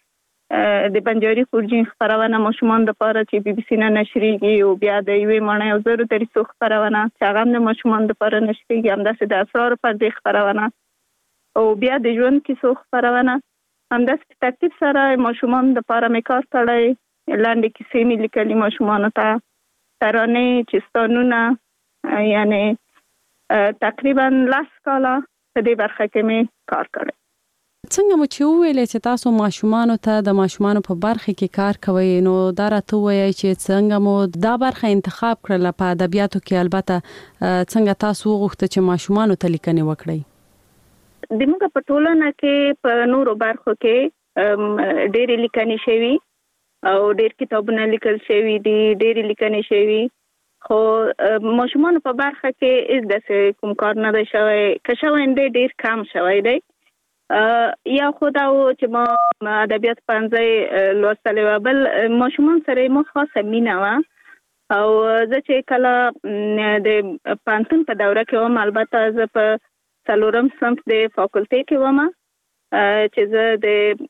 کې د بنجاري خورجین خپرونه ماشومانو دپاره چې بي بي سي نه نشریږي، او بیا د یوې ماڼۍ او زرو دریڅو خپرونه چې هغه هم د ماشومانو دپاره نشریږي، همداسې د اسرارو پردې خپرونه، او بیا د ژوند کیسو خپرونه. همداسې په ترتیب سره ماشومانو دپاره مې کار کړی، لنډې کیسې مې لیکلي ماشومانو ته، ترانې، چستانونه، یعنې تقریبا لس کاله په دې برخه کې مې کار کړی. څنګه مو چې ویلې چې تاسو ماشومان ته د ماشومان په برخه کې کار کوي، نو دا راته وایي چې څنګه مو دا برخه انتخاب کړل په ادبیاتو کې؟ البته څنګه تاسو وغوښته چې ماشومان ته لیکنې وکړي؟ د موږ په ټولنه کې په نورو برخو کې ډېرې لیکنې شوي او ډېر کتابونه لیکل شوي دي، ډېرې لیکنې شوي، خو ماشومان په برخه کې هیڅ داسې کوم کار نه دی شوی، که شوی دی ډېر کم شوی دی. یا خدا و چې ما ادبیات پنځه لوستلې و، بل ماشومان سره مو خاصه مینه و. او زه چې کله د پانتون په دوره کې وم، البته زه په څلورم صنف د فاکولټي کې وم، چې زه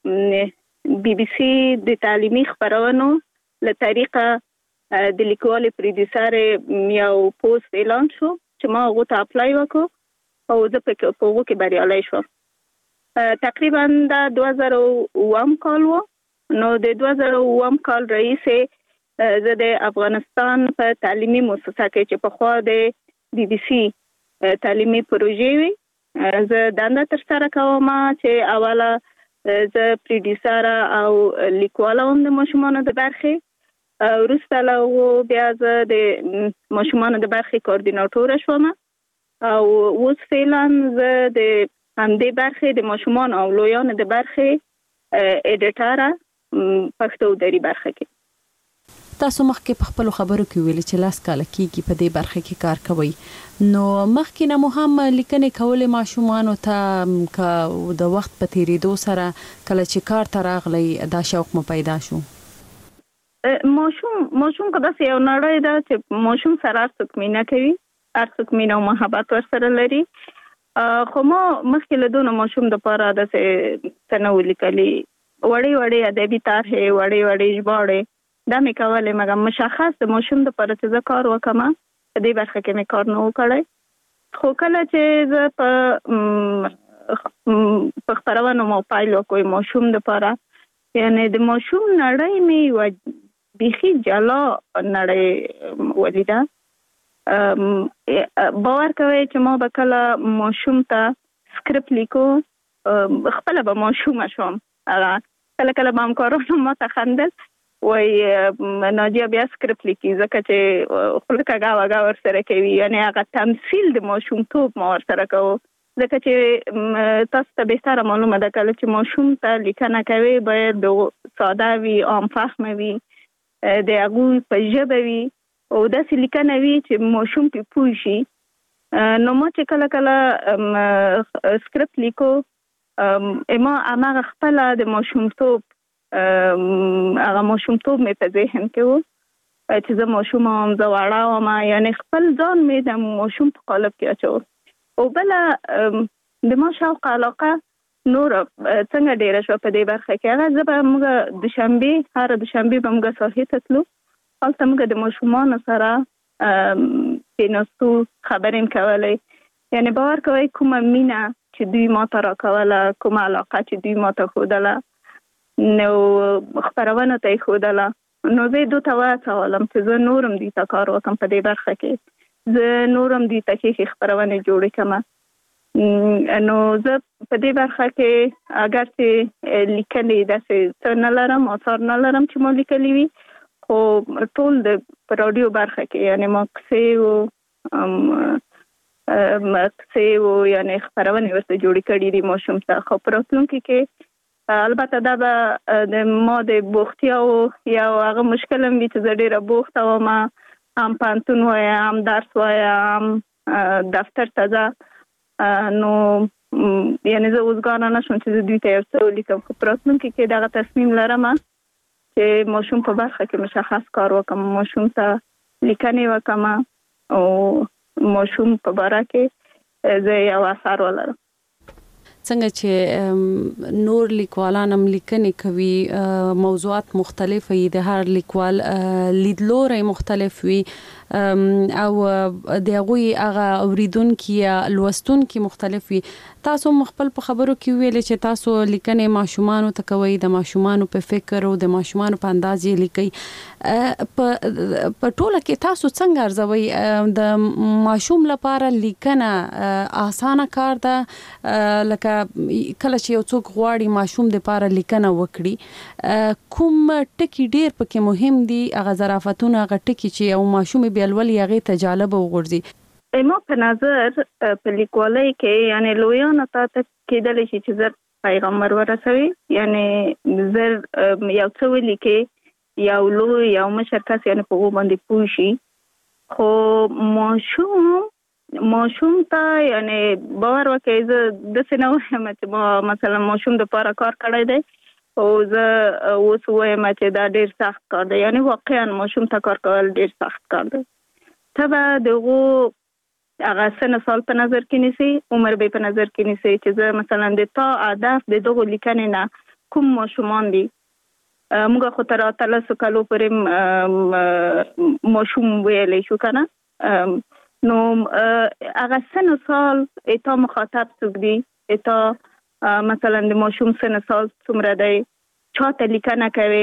د بي بي سي د تعلیمي خبرونو له طریقه د لیکوال پروډوسر یو پوسټ اعلان شو چې ما هغه ته اپلای وکړ او زه په هغه کې بریالۍ شوم. تقریبا دا دوه زره اووم کال و. نو د دوه زره اووم کال رئیسه زه د افغانستان په تعلیمي مؤسسه کې چې په خوا د بي بي سي تعلیمي پروژې وي زه دنده ترسره کوم، چې اوله زه پروډوسر او لیکواله هم د ماشومانو د برخې، وروسته له هغو بیا زه د ماشومانو د برخې کوارډیناټوره شوم او اوس فعلا زه د همدې برخې د ماشومان او لویانو د برخې ایډیټره پښتو دري برخه کې. تاسو مخکې په خپل خبرو کې ویل چې لاس کال کېږي په دې برخه کې کار کوي، نو مخکې نه مو هم لیکنې کولې ماشومان ته که د وخت په تیریدو سره کله چې کار ته راغلی دا شوق مو پیدا شو؟ ماشوم ماشوم که داسې یو نړۍ ده چې ماشوم سره هر څوک مینه کوي، هر څوک مینه او محبت ورسره لري. خو ما مخکې له دونه ماشوم دپاره داسې څه نه ولیکلي، وړې وړې ادبي طرحې، وړې وړې ژباړې دا مې کولې، مګر مشخص د ماشوم دپاره چې زه کار وکړم په دې برخه کې مې کار نه و کړی. خو کله چې زه په په خپرونو مو پیل وکړم ماشوم دپاره، یعنې د ماشوم نړۍ مې یوه بیخي جلا نړۍ ولیده. باور کوي چې ما به کله ماشوم ته سکرپټ لیکو، خپله به ماشومه شوم، کله کله به همکارانو ما ته خندل، وایي ناجیه بیا سکرپټ لیکي، ځکه چې خوله کږه وږه ورسره کوي، یعنې هغه تمثیل د ماشومتوب ما ورسره کوو، ځکه چې تاسو ته بهتره معلومه ده کله چې ماشوم ته لیکنه کوي باید ساده وي، عام فهمه وي، د هغوی په ژبه وي او داسې لیکنه وي چې ماشوم پې پوه شي. نو ما چې کله کله سکرپټ لیکو، ما هماغه خپله د ماشومتوب هغه ماشومتوب مې په ذهن کې و چې زه ماشوم وم، زه وړه وم، یعنې خپل ځان مې د ماشوم په قالب کې اچول. او بله د ما شوق علاقه نور څنګه ډېره شوه په دې برخه کې، هغه زه به موږ د شنبې هره د شنبې به موږ ساحې ته تلو، هلته موږ د ماشومانو سره کېناستو، خبرې مې کولې، یعنې باور کوئ کومه مینه چې دوی ما ته راکوله، کومه علاقه چې دوی ما ته ښودله، نو خپرونو ته یې ښودله، نو زه یې دوی ته وهڅولم چې زه نور هم دوی ته کار وکړم په دې برخه کې، زه نور هم دوی ته ښې ښې خپرونې جوړې کړم. نو زه په دې برخه کې اگر چې لیکنې داسې څه نه لرم، آثار نه لرم چې ما لیکلي وي، خو ټول د رادیو برخه کې یعنې ما کیسې و کیسې و یعنې خپرونې ورته جوړې کړي دي ماشوم ته. خو په راتلونکي کې البته دا به د ما د بوختیاو یو هغه مشکل هم وي چې زه ډېره بوخته وم، هم پوهنتون وایم، هم درس وایم، هم دفتر ته ځه، نو یعنې زه اوزګاره نه شوم چې زه دوی ته یو څه ولیکم. خو په راتلونکي کې دغه تصمیم لرم چې ماشوم په برخه کې مشخص کار وکم، ماشوم ته لیکنې وکم او ماشوم په باره کې زه یو اثر ولرم. څنګه چې نور لیکوالان هم لیکنې کوي، موضوعات مختلف وي، د هر لیکوال لیدلوری مختلف وي او د هغوی هغه اوریدونکي یا لوستونکي مختلف وي. تاسو مخبل په خبرو کې ویل چې تاسو لیکنې ماشومان ته کوي د ماشومان په فکر او د ماشومان په انداز یې لیکي په په ټوله کې تاسو څنګه ارزوي د ماشوم لپاره لیکنه اسانه کار ده لکه کله چې یو څوک غواړي ماشوم د لپاره لیکنه وکړي کوم ټکی ډیر پکې مهم دي هغه ظرافتونه هغه ټکی چې یو ماشوم بیلول یغه ته جالب وګرځي ما په نظر په لیکوالۍ کې یعنی لویانو ته کېدلی شي چې زر پیغام ورسوي یعنی زر یو څه ولیکي یو لوی یو مشر کس یعنی په هغه باندې پوه شي خو ماشوم ماشوم ته یعنی باور وکړي زه داسې نه وایم چې مثلا ماشوم د پاره کار کړی دی او زه اوس وایم چې دا ډېر سخت کار دی یعنی واقعا ماشوم ته کار کول ډېر سخت کار دی ته به دغه هغه سن سال په نظر کې نیسي عمر به په نظر کې نیسي چې زه مثلا د تا هدف د دغه لیکنې نه کوم ماشومان دي موږ خو تر اتلسو کالو پورې ماشوم ویلی شو کنه نو هغه سن سال اتا مخاطب څوک دي اتا مثلا د ماشوم سن سال څومره دی چاته لیکنه کوي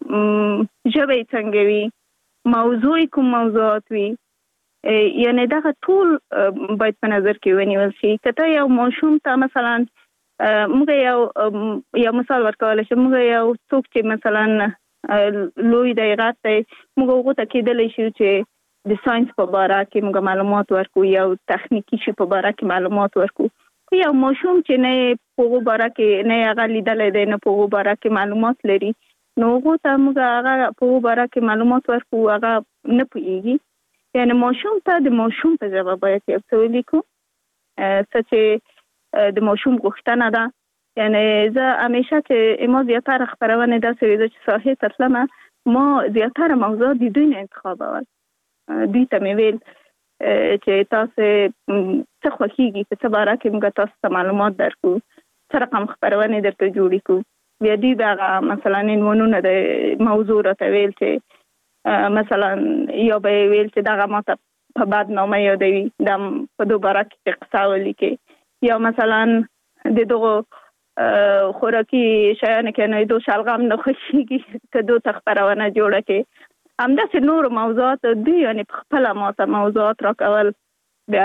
ژبه څنګه وي موضوع کوم موضوعات وي یعنی دا ټول باید په نظر کې ونیول شي کته یو ماشوم ته مثلا موږ یو یو مثال ورکول شي موږ یو څوک چې مثلا لوی دی غټ دی موږ هغه ته کېدلی شي چې د ساينس په اړه کې موږ معلومات ورکو یو تخنیکی شي په اړه کې معلومات ورکو یو ماشوم چې نه په اړه کې نه هغه لیدل دی نه په اړه کې معلومات لري نو هغه ته موږ هغه په اړه کې معلومات ورکو هغه نه پوهیږي یعنی ماشوم ته د ماشوم په ژبه باید یو څه ولیکو څه چې د ماشوم غوښتنه ده یعنی زه همیشه چې ما زیاتره خپرونه داسې وي چې ساحې ته تلم ما زیاتره موضوعات د دوی نه انتخابول دوی ته مې ویل چې تاسو څه خوښیږي چې څه باره کې موږ تاسو ته معلومات درکو څه رقم خپرونه درته جوړې کړو بیا دوی به مثلا عنوانونه د موضوع راته ویل چې مثلا یو به ویل چې دغه ماته په بدنامه یادوي د په دوباره کې قصه ولیکي یا مثلا د دغه خوراکي شیانو کې نه دوه شلغم نه خوښیږي که دوه تخبرونه جوړه کې همداسې نور موضوعات دوی یعنی په خپله ماته موضوعات راکول بیا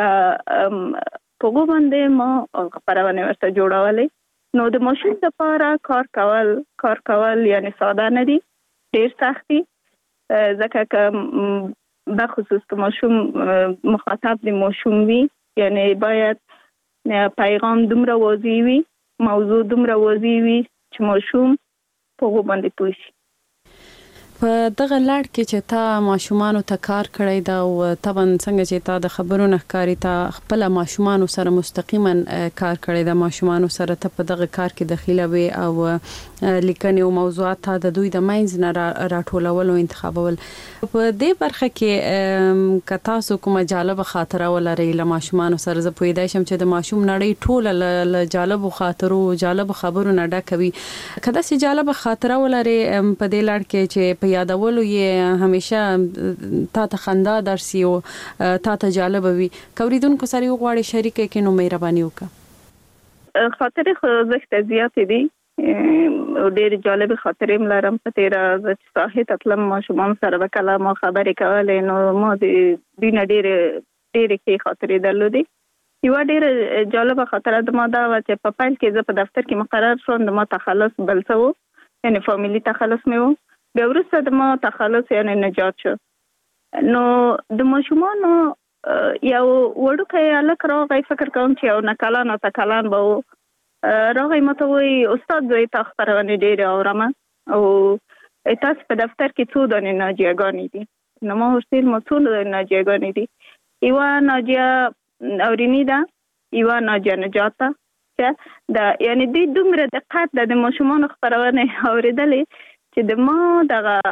په هغو باندې ما خپرونې ورته جوړولې نو د ماشوم لپاره کار کول کار کول یعنی ساده نه دي ډېر سخت دي ځکه که بخصوص که ماشوم مخاطب د ماشوم وي یعنی باید پیغام دومره واضح وي موضوع دومره واضح وي چې ماشوم په هغو باندې پوه شي په دغه لړ کې چې تا ماشومان ته کار کړی دا او طبعا څنګه چې تا د خبرو نه ښکاري تا خپل ماشومان سره مستقیما کار کړی دا ماشومان سره ته په دغه کار کې دخیله وي او لیکنې او موضوعات ته د دوی د ماینز نه راټولول او انتخابول په دې برخه کې که تاسو کومه جالبه خاطره ولرئ له ماشومان سره زه پوهیدای شم چې د ماشوم نړۍ ټوله له جالبو خاطرو جالبو خبرو نه ډکه وي که داسې جالبه خاطره ولرئ په دې لړ کې چې یادولو یې همیشه تا ته خندا درسي او تا ته جالب وي کوریدونکو سره غواړي شریک کې نو مهرباني وکړه خاطرې خو زښت زیات دي او ډېر جالب خاطرې ملرم په تیر از ساحې ته تلم ماشومان سره به کله ما خبرې کولې نو ما د دوی نه ډېرې ډېرې ښې خاطرې درلودې یوه ډېره جالبه خاطره د ما دا وه چې په پیل کې زه په دفتر کې مقرر شوم د ما تخلص بل څه و یعنې فامیلي تخلص مې و بیا وروسته د ما تخلص یعنی نجات شو نو د ماشومانو یو وړوکی هلک راغی فکر کوم چې یو نه کلن اته کلن به و راغی ماته وایي استاد زه تا خپرونې ډېرې اورم او تاسو په دفتر کې څو دانې ناجیهګانې دي نو ما ورته ویل ما څو ناجیهګانې دي یوه ناجیه اوریني ده یوه ناجیه نجات ده چې د یعنی دوی دومره دقت ده د ماشومانو خپرونې اورېدلې چې د ما دغه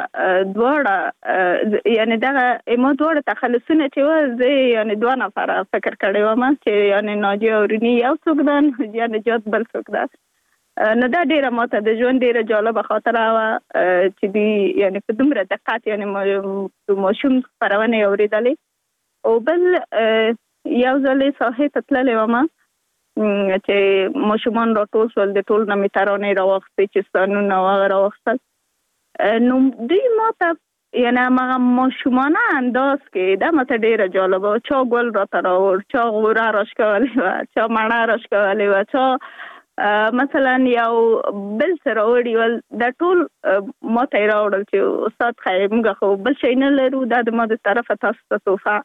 دواړه یعنی دغه ما دواړه تخلصونه چې و زه یعنی دوه نفره فکر کړی وم چې یعنی ناجیه اوریني یو څوک ده ناجیه نجات بل څوک ده نو دا ډېره ماته د ژوند ډېره جالبه خاطره وه چې دوی یعنی په دومره دقت یعنی ماشوم خپرونې اورېدلې او بل یو ځل یې ساحې ته تللې وم چې ماشومان راټول شول د ټول نه مې ترانې راوغستې چې ستانونه هغه راوغستل نو دوی ماته یعنی هغه ماشومانه انداز کې دا ماته ډېره جالبه وه. چا ګل راته راوړ، چا غوره راښکولې وه، چا مڼه راښکولې وه، چا مثلا یو بل څه راوړي ول. دا ټول ماته یې راوړل چې استاد خیر موږ خو بل شی نه لرو، دا د ما د طرفه تاسو ته تحفه.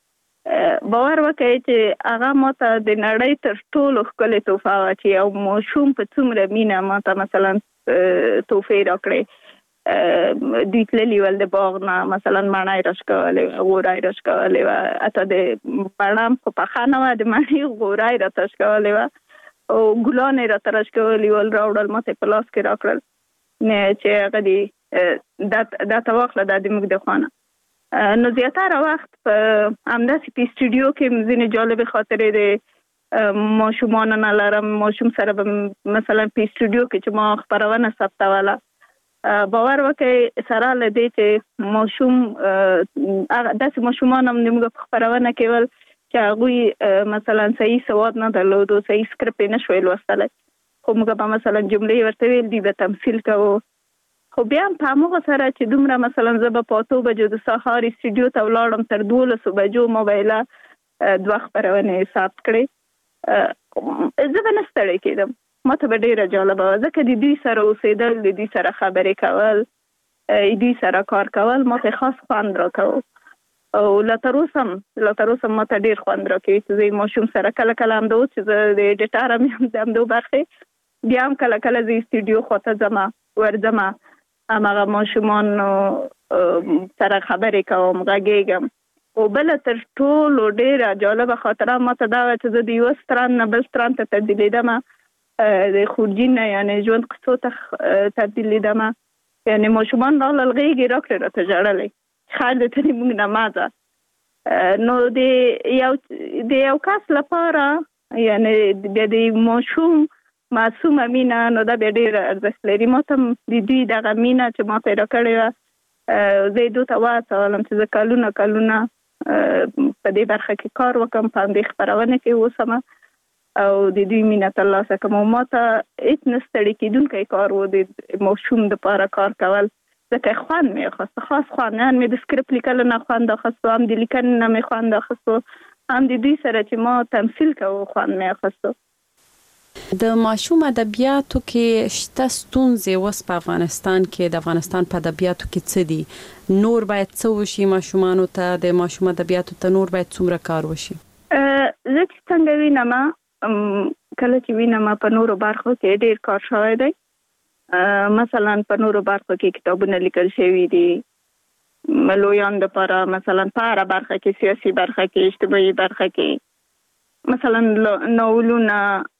باور وکړئ چې هغه ماته د نړۍ تر ټولو ښکلې تحفه وه چې یو ماشوم په څومره مینه ماته مثلا تحفې راکړې. دوی تللي ول د باغ نه مثلا مڼه یې راښکولې وه، غوره یې راښکولې وه، حتی د مڼه خو پخه نه وه، د مڼې غوره یې راته راښکولې وه او ګلان یې راته راښکولي ول، راوړل ماته په لاس کې راکړل چې هغه دې دا ته واخله دا د موږ د خوا نه. نو زیاتره وخت په همداسې په سټوډیو کې ځینې جالبې خاطرې د ماشومانو نه لرم. ماشوم سره به مثلا په سټوډیو کې چې ما خپرونه ثبتوله، باور وکړئ سره له دې چې ماشوم داسې ماشومان هم زموږ په خپرونه کې ول چې هغوی مثلا صحیح سواد نه درلودو، صحیح سکرپټ یې نه شوی لوستلی، خو موږ به مثلا جملې ورته ویل، دوی به تمثیل کوو. خو بیا هم په همغه سره چې دومره مثلا زه به په اتو بجو د سهار سټوډیو ته ولاړم، تر دولسو بجو ما به یې دوه خپرونې ثبت کړې، زه به نه ستړی کېدم. ما ته به ډېره جالبه وه ځکه د دوی سره اوسېدل، د دوی سره خبرې کول، دوی سره کار کول ما ته خاص خوند راکوه او لا تر اوسه لا تر اوسه ما ته ډېر خوند راکوي چې زه ماشوم سره کله کله همدا اوس چې زه د ایډیټر هم یم د همدو برخې، بیا هم کله کله زه سټوډیو خواته ځمه ورځمه، همغه ماشومانو سره خبرې کوم، غږېږم. او بله تر ټولو ډېره جالبه خاطره ما ته دا وه چې زه د یوه ستران نه بل ستران ته تبدیلېدمه، د خورجین نه یعنی ژوند قصو ته تبدیلېدمه. یعنی ماشومان راغلل غېږ یې راکړې راته ژړلی خیر دی ته دې موږ نه مه ځه. نو د یو د یو کس لپاره یعنی بیا د ماشوم معصومه مینه نو دا بیا ډېره ارزښت لري. ما ته د دوی دغه مینه چې ما ته یې راکړې وه، زه یې دوی ته وهڅولم چې زه کلونه کلونه په دې برخه کې کار وکړم، په همدې خپرونه کې اوسم او د دوی مینه ترلاسه کړم. او ما ته هېڅ نه ستړي کېدونکی کار و د ماشوم دپاره کار کول، ځکه خوند مې اخیسته، خاص خوند، هم مې د سکرپټ لیکلو نه خوند اخیستو، هم د لیکنې نه مې خوند اخیستو، هم د دوی سره چې ما تمثیل کوو خوند مې اخیستو. د ماشوم ادبیاتو کې شته ستونزې اوس په افغانستان کې، د افغانستان په ادبیاتو کې څه دي؟ نور باید څه وشي ماشومانو ته؟ د ماشوم ادبیاتو ته نور باید څومره کار وشي؟ زه چې څنګه وینم، کله چې وینم په نورو برخو کې ډېر کار شوی دی. مثلا په نورو برخو کې کتابونه لیکل شوي دي لویان دپاره، مثلا په هره برخه کې، سیاسي برخه کې، اجتماعي برخه کې، مثلا ناولونه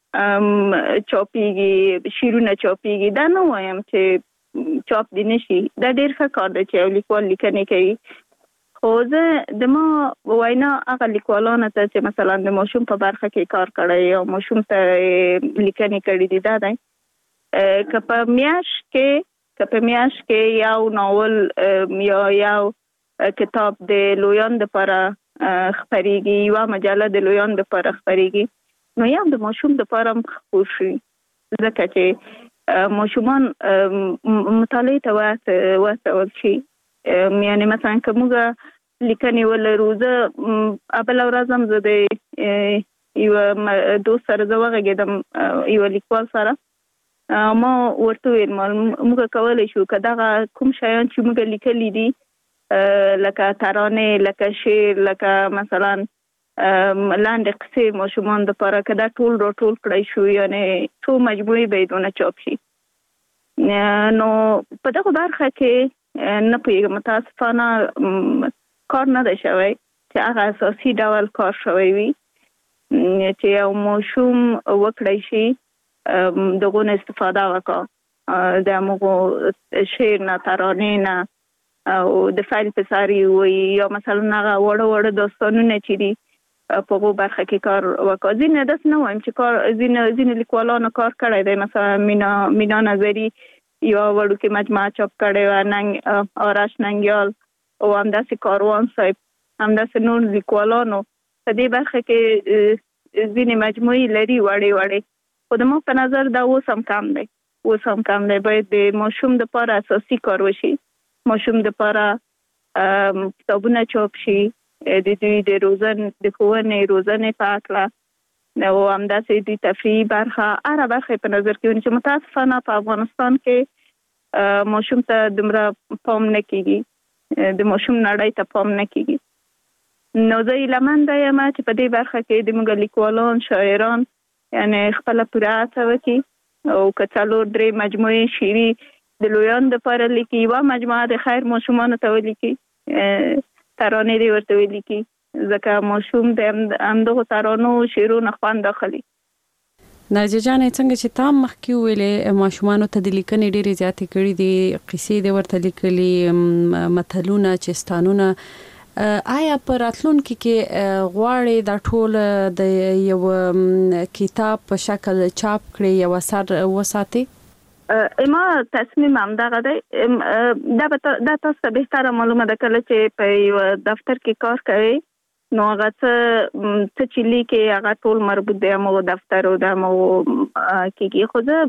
چاپیږي، شعرونه چاپیږي. دا نه وایم چې چاپ دي نشي، دا ډېر ښه کار دی چې یو لیکوال لیکنې کوي. خو زه د ما وینا هغه لیکوالانو ته چې مثلا د ماشوم په برخه کې کار کړی او ماشوم ته لیکنې کړي دي، دا دی که په میاشت کې که په میاشت کې یو ناول یا یو کتاب د لویان دپاره خپریږي، یوه مجله د لویان دپاره خپریږي، نو یو د ماشوم دپاره هم خپور شي، ځکه چې ماشومان مطالعې ته وهڅول شي. یعنی مثلا که موږ لیکنې ولرو، زه بله ورځ هم زه د یوه دوست سره زه وغږېدم، یوه لیکوال سره، ما ورته ویل موږ کولی شو که دغه کوم شیان چې موږ لیکلي دي لکه ترانې، لکه شعر، لکه مثلا لاندې قصې ماشومان دپاره، که دا ټول راټول کړی شو، یعنی څو مجموعې به یې دونه چاپ شي. نو په دغه برخه کې نه پوهېږم، متاسفانه کار نه دی شوی چې هغه اساسي ډول کار شوی وي چې یو ماشوم وکړی شي دغه نه استفاده وکړه، د هغو شعر نه، ترانې نه او د فیل په ساري وي، یا مثلا هغه وړه وړه داستانونه چې دي په هغو برخه کې کار وکړه. ځینې داسې نه وایم چې کار ځینې ځینې لیکوالانو کار کړی دی، مثلا مینا مینا نظري یوه وړوکې مجموعه چاپ کړې وه، ننګ آرش ننګیال او همداسې کاروان صاحب، همداسې نور لیکوالانو په دې برخه کې ځینې مجموعي لري وړې وړې، خو د ما په نظر دا اوس هم کم دی اوس هم کم دی باید د ماشوم دپاره اساسي کار وشي، ماشوم دپاره کتابونه چاپ شي، د دوی د روزن د ښوونې روزنې په هکله او همداسې د تفریحي برخه هره برخه په نظر کې ونیسي. متاسفانه په افغانستان کې ماشوم ته دومره پام نه کېږي، د ماشوم نړۍ ته پام نه کېږي. نو زه هیلهمنده یم چې په دې برخه کې د موږ لیکوالان شاعران یعنی خپله پوره هڅه وکړي او که څلور درې مجموعې شعري د لویانو دپاره لیکي، یوه مجموعه د خیر ماشومانو ته ولیکي، ترانې دې ورته ولیکي، ځکه ماشوم د همدغو ترانو شعرونو خوند اخلي. ناجیه جانې څنګه چې تا مخکې ویلې ماشومانو ته د لیکنې ډېرې زیاتې کړي دي، قصې دې ورته لیکلي، متلونه، چستانونه، آیا په راتلونکي کې غواړې دا ټول د یو کتاب په شکل چاپ کړي، یو اثر وساتي؟ ما تصمیم همدغه دی. دا دا تاسو ته بهتره معلومه ده کله چې په یو دفتر کې کار کوي نو هغه څه چې لیکي هغه ټول مربوط دی همغو دفتر او د همغو کېږي. خو زه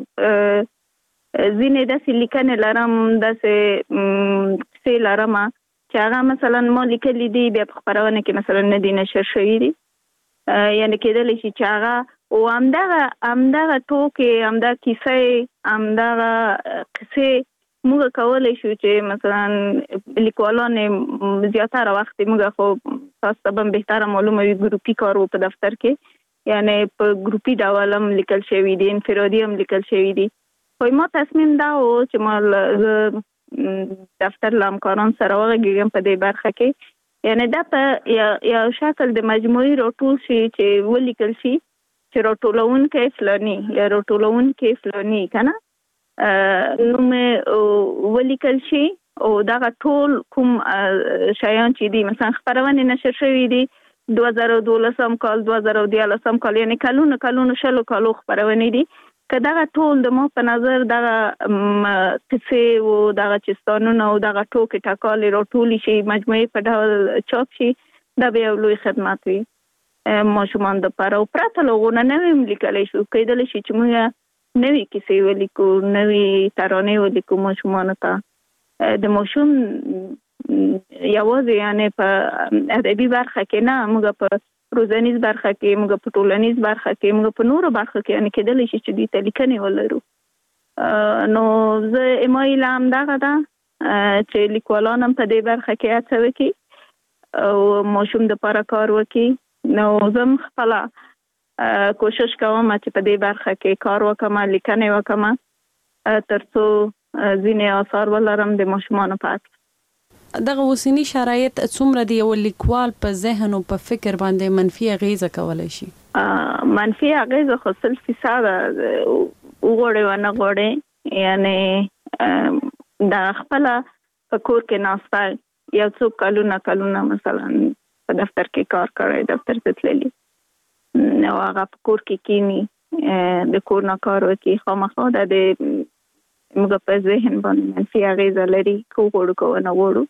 ځینې داسې لیکنې لرم، داسې کیسې لرم چې هغه مثلا ما لیکلي دي بیا په خپرونه کې مثلا نه دي نشر شوي دي، یعنې کېدلی شي چې هغه او همدغه همدغه ټوکې، همدغه کیسې، همدغه قصې موږ کولی شو چې مثلا لیکوالان زیاتره وخت موږ خو تاسو ته به بهتره معلومه وي ګروپي کار و په دفتر کې، یعنی په ګروپي ډول هم لیکل شوي دي، انفرادي هم لیکل شوي دي. خو ما تصمیم دا و چې ما دفتر له همکاران سره وغږېږم په دې برخه کې، یعنی دا په یو شکل د مجموعي راټول شي چې ولیکل شي چې راټولونکی فلاني یا راټولونکی فلاني که نه نوم ولیکل شي او دغه ټول کوم شیان چې دي مثلا خپرونې نشر شوي دي دوه زره دولسم کال، دوه زره دیارلسم کال، یعنی کلونو کلونو شلو کالو خپرونې دي، که دغه ټول د ما په نظر دغه قصې او دغه چستانونه او دغه ټوکې ټکالې راټولې شي مجموعې په ډول چاپ شي، دا به یو لوی خدمت وي ماشومان دپاره. او پرته له هغو نه نوې هم لیکلی شو، کیدلی شي چې موږ نوې کیسې ولیکو، نوې ترانې ولیکو ماشومانو ته. د ماشوم یوازې یعنی په ادبي برخه کې نه، موږ په روزنیز برخه کې، موږ په ټولنیز برخه کې، موږ په نورو برخه کې یعنی کېدلی شي چې دوی ته لیکنې ولرو. نو زه ما هیله همدغه ده چې لیکوالان هم په دې برخه کې هڅه وکړي او ماشوم دپاره کار وکړي. نو زه هم خپله کوشش کوم چې په دې برخه کې کار وکړم، لیکنې وکړم تر څو ځینې آثار ولرم د ماشومانو په اړه. دغه اوسنی شرایط څومره د یو لیکوال په ذهن او په فکر باندې منفي اغیزه کولی شي؟ منفي اغیزه خو سل فیصده وغواړې ونه غواړې، یعنی د خپله په کور کې ناسته یو څو کلونه کلونه مثلا په دفتر کې کار کړی، دفتر ته تللي نو هغه په کور کې کینی د کور نه کار وکړي، خامخا دا د موږ په ذهن باندې منفي اغیزه لري که وغواړو که ونه غواړو.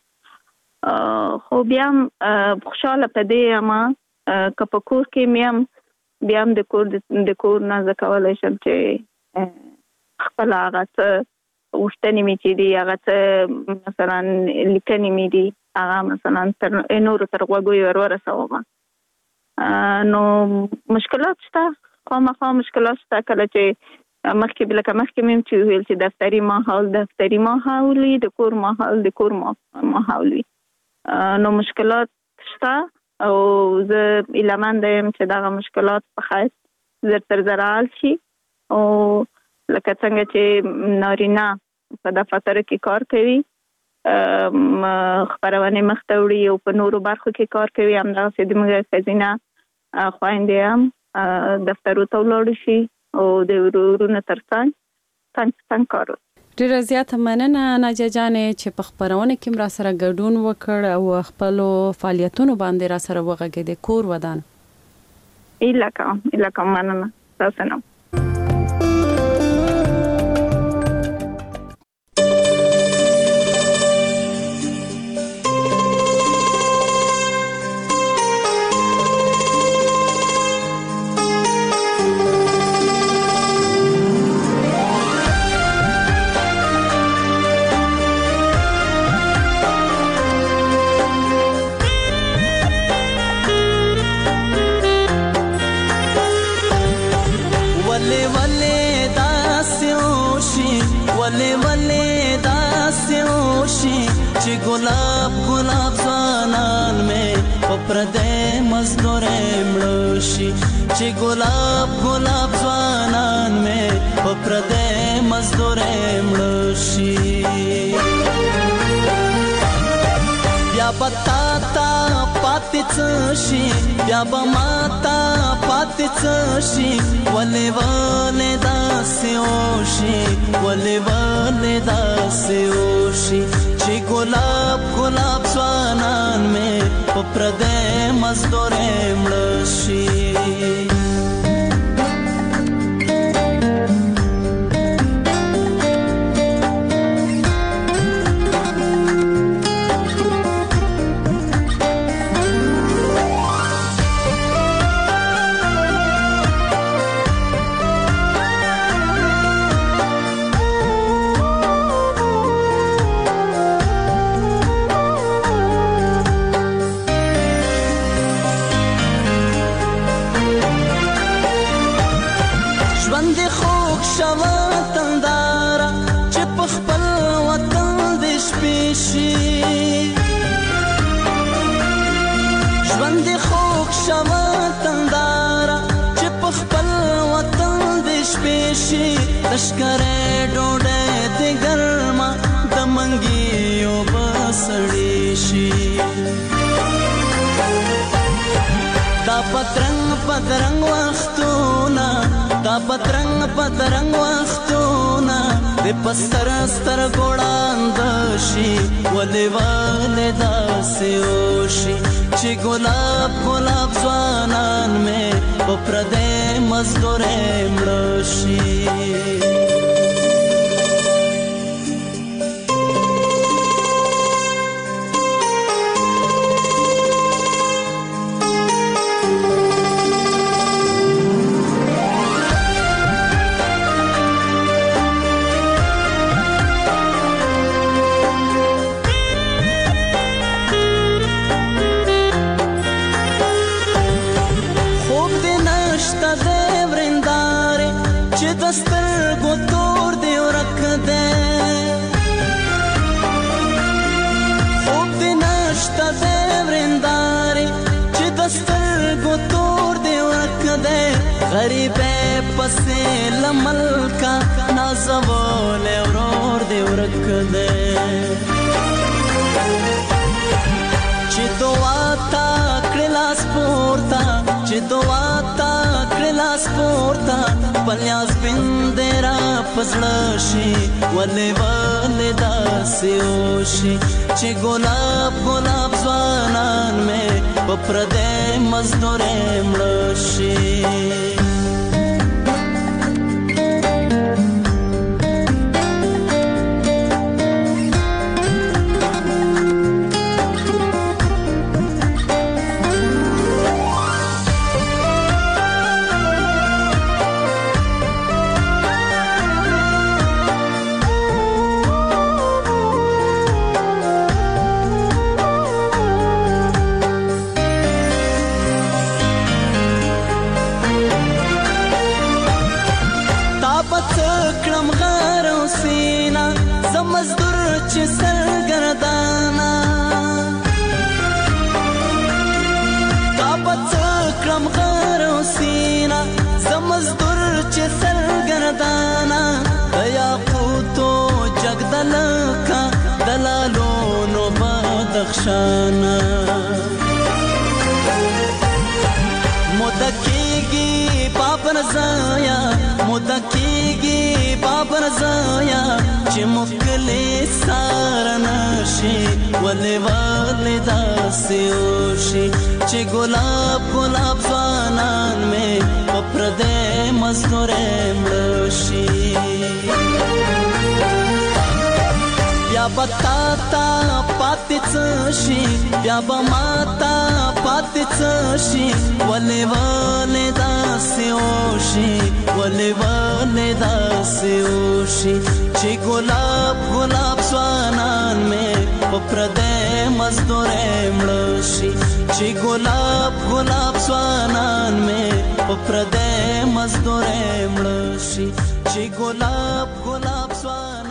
خو بیا هم خوشحاله په دې یم که په کور کې مې هم بیا هم د کور د کور نه زه کولی شم چې خپله هغه څه غوښتنې مې چې دي، هغه څه مثلا لیکنې مې دي، هغه مثلا تر نورو تر غوږو ور ورسوم. نو مشکلات شته، خامخا مشکلات شته، کله چې مخکې لکه مخکې مې چې ویل چې دفتري ماحول دفتري ماحول وي، د کور ماحول د کور ماحول وي. نو مشکلات شته او زه هیلهمنده یم چې دغه مشکلات په خیر زر تر زره حل شي او لکه څنګه چې نارینه په دفترو کې کار کوي، خپرونې مخته وړي او په نورو برخو کې کار کوي، همدغسې د موږ ښځینه خویندې هم دفترو ته ولاړې شي او د ورورونو تر څنګ څنګ څنګ کار وکړي. ډیره زیاته مننه ناجیه جانې چې په خپرونه کې را سره ګډون وکړ او خپلو فعالیتونو باندې را سره وغږېدې. کور ودان. ایله کوم ایله کوم مننه تاسو نه. چې ګلاب ګلاب ځوانان مې په پردې مزدورې مړه شي چې ګلاب ګلاب ځوانان مې په پردې مزدورې مړه شي بیا به تا ته پاتې څه شي بیا به ما ته پاتې څه شي ولې ولې داسې وشي ولې ولې داسې وشي چې ګلاب ګلاب ځوانان مې په پردې مزدورې مړه شي لشکره ډوډۍ د ګرمه د منګیو بسړې شي دا پترنګ پترنګ وختونه دا پترنګ پترنګ وختونه د پستر ستر ګوړاند شي ولې ولې داسې وشي چې ګلاب ګلاب ځوانان مې په پردې مزدورې مړه شي غریبه پسې لملکا نازول ورور دی ورک دی چې دعا تا کړه لاس پورتا چې دعا تا کړه لاس پورتا پلیاس بندرا پسړه شي ولې ولې داسې وشي چې ګلاب ګلاب ځوانان مې په پردې مزدورې مړه شي شانا مدکیگی پاپن زایا مدکیگی پاپن زایا چې مخکلی سارنشي ولې ولې داسې وشي چې ګلاب ګلاب ځوانان مې په پردې مزدورې مړه شي بیا به تا ته پاتې څه شي بیا به ما ته پاتې څه شي ولې ولې داسې وشي ولې ولې داسې وشي چې ګلاب ګلاب ځوانان مې په پردې مزدورې مړه شي چې ګلاب ګلاب ځوانان مې په پردې مزدورې مړه شي چې ګلاب ګلاب ځوانان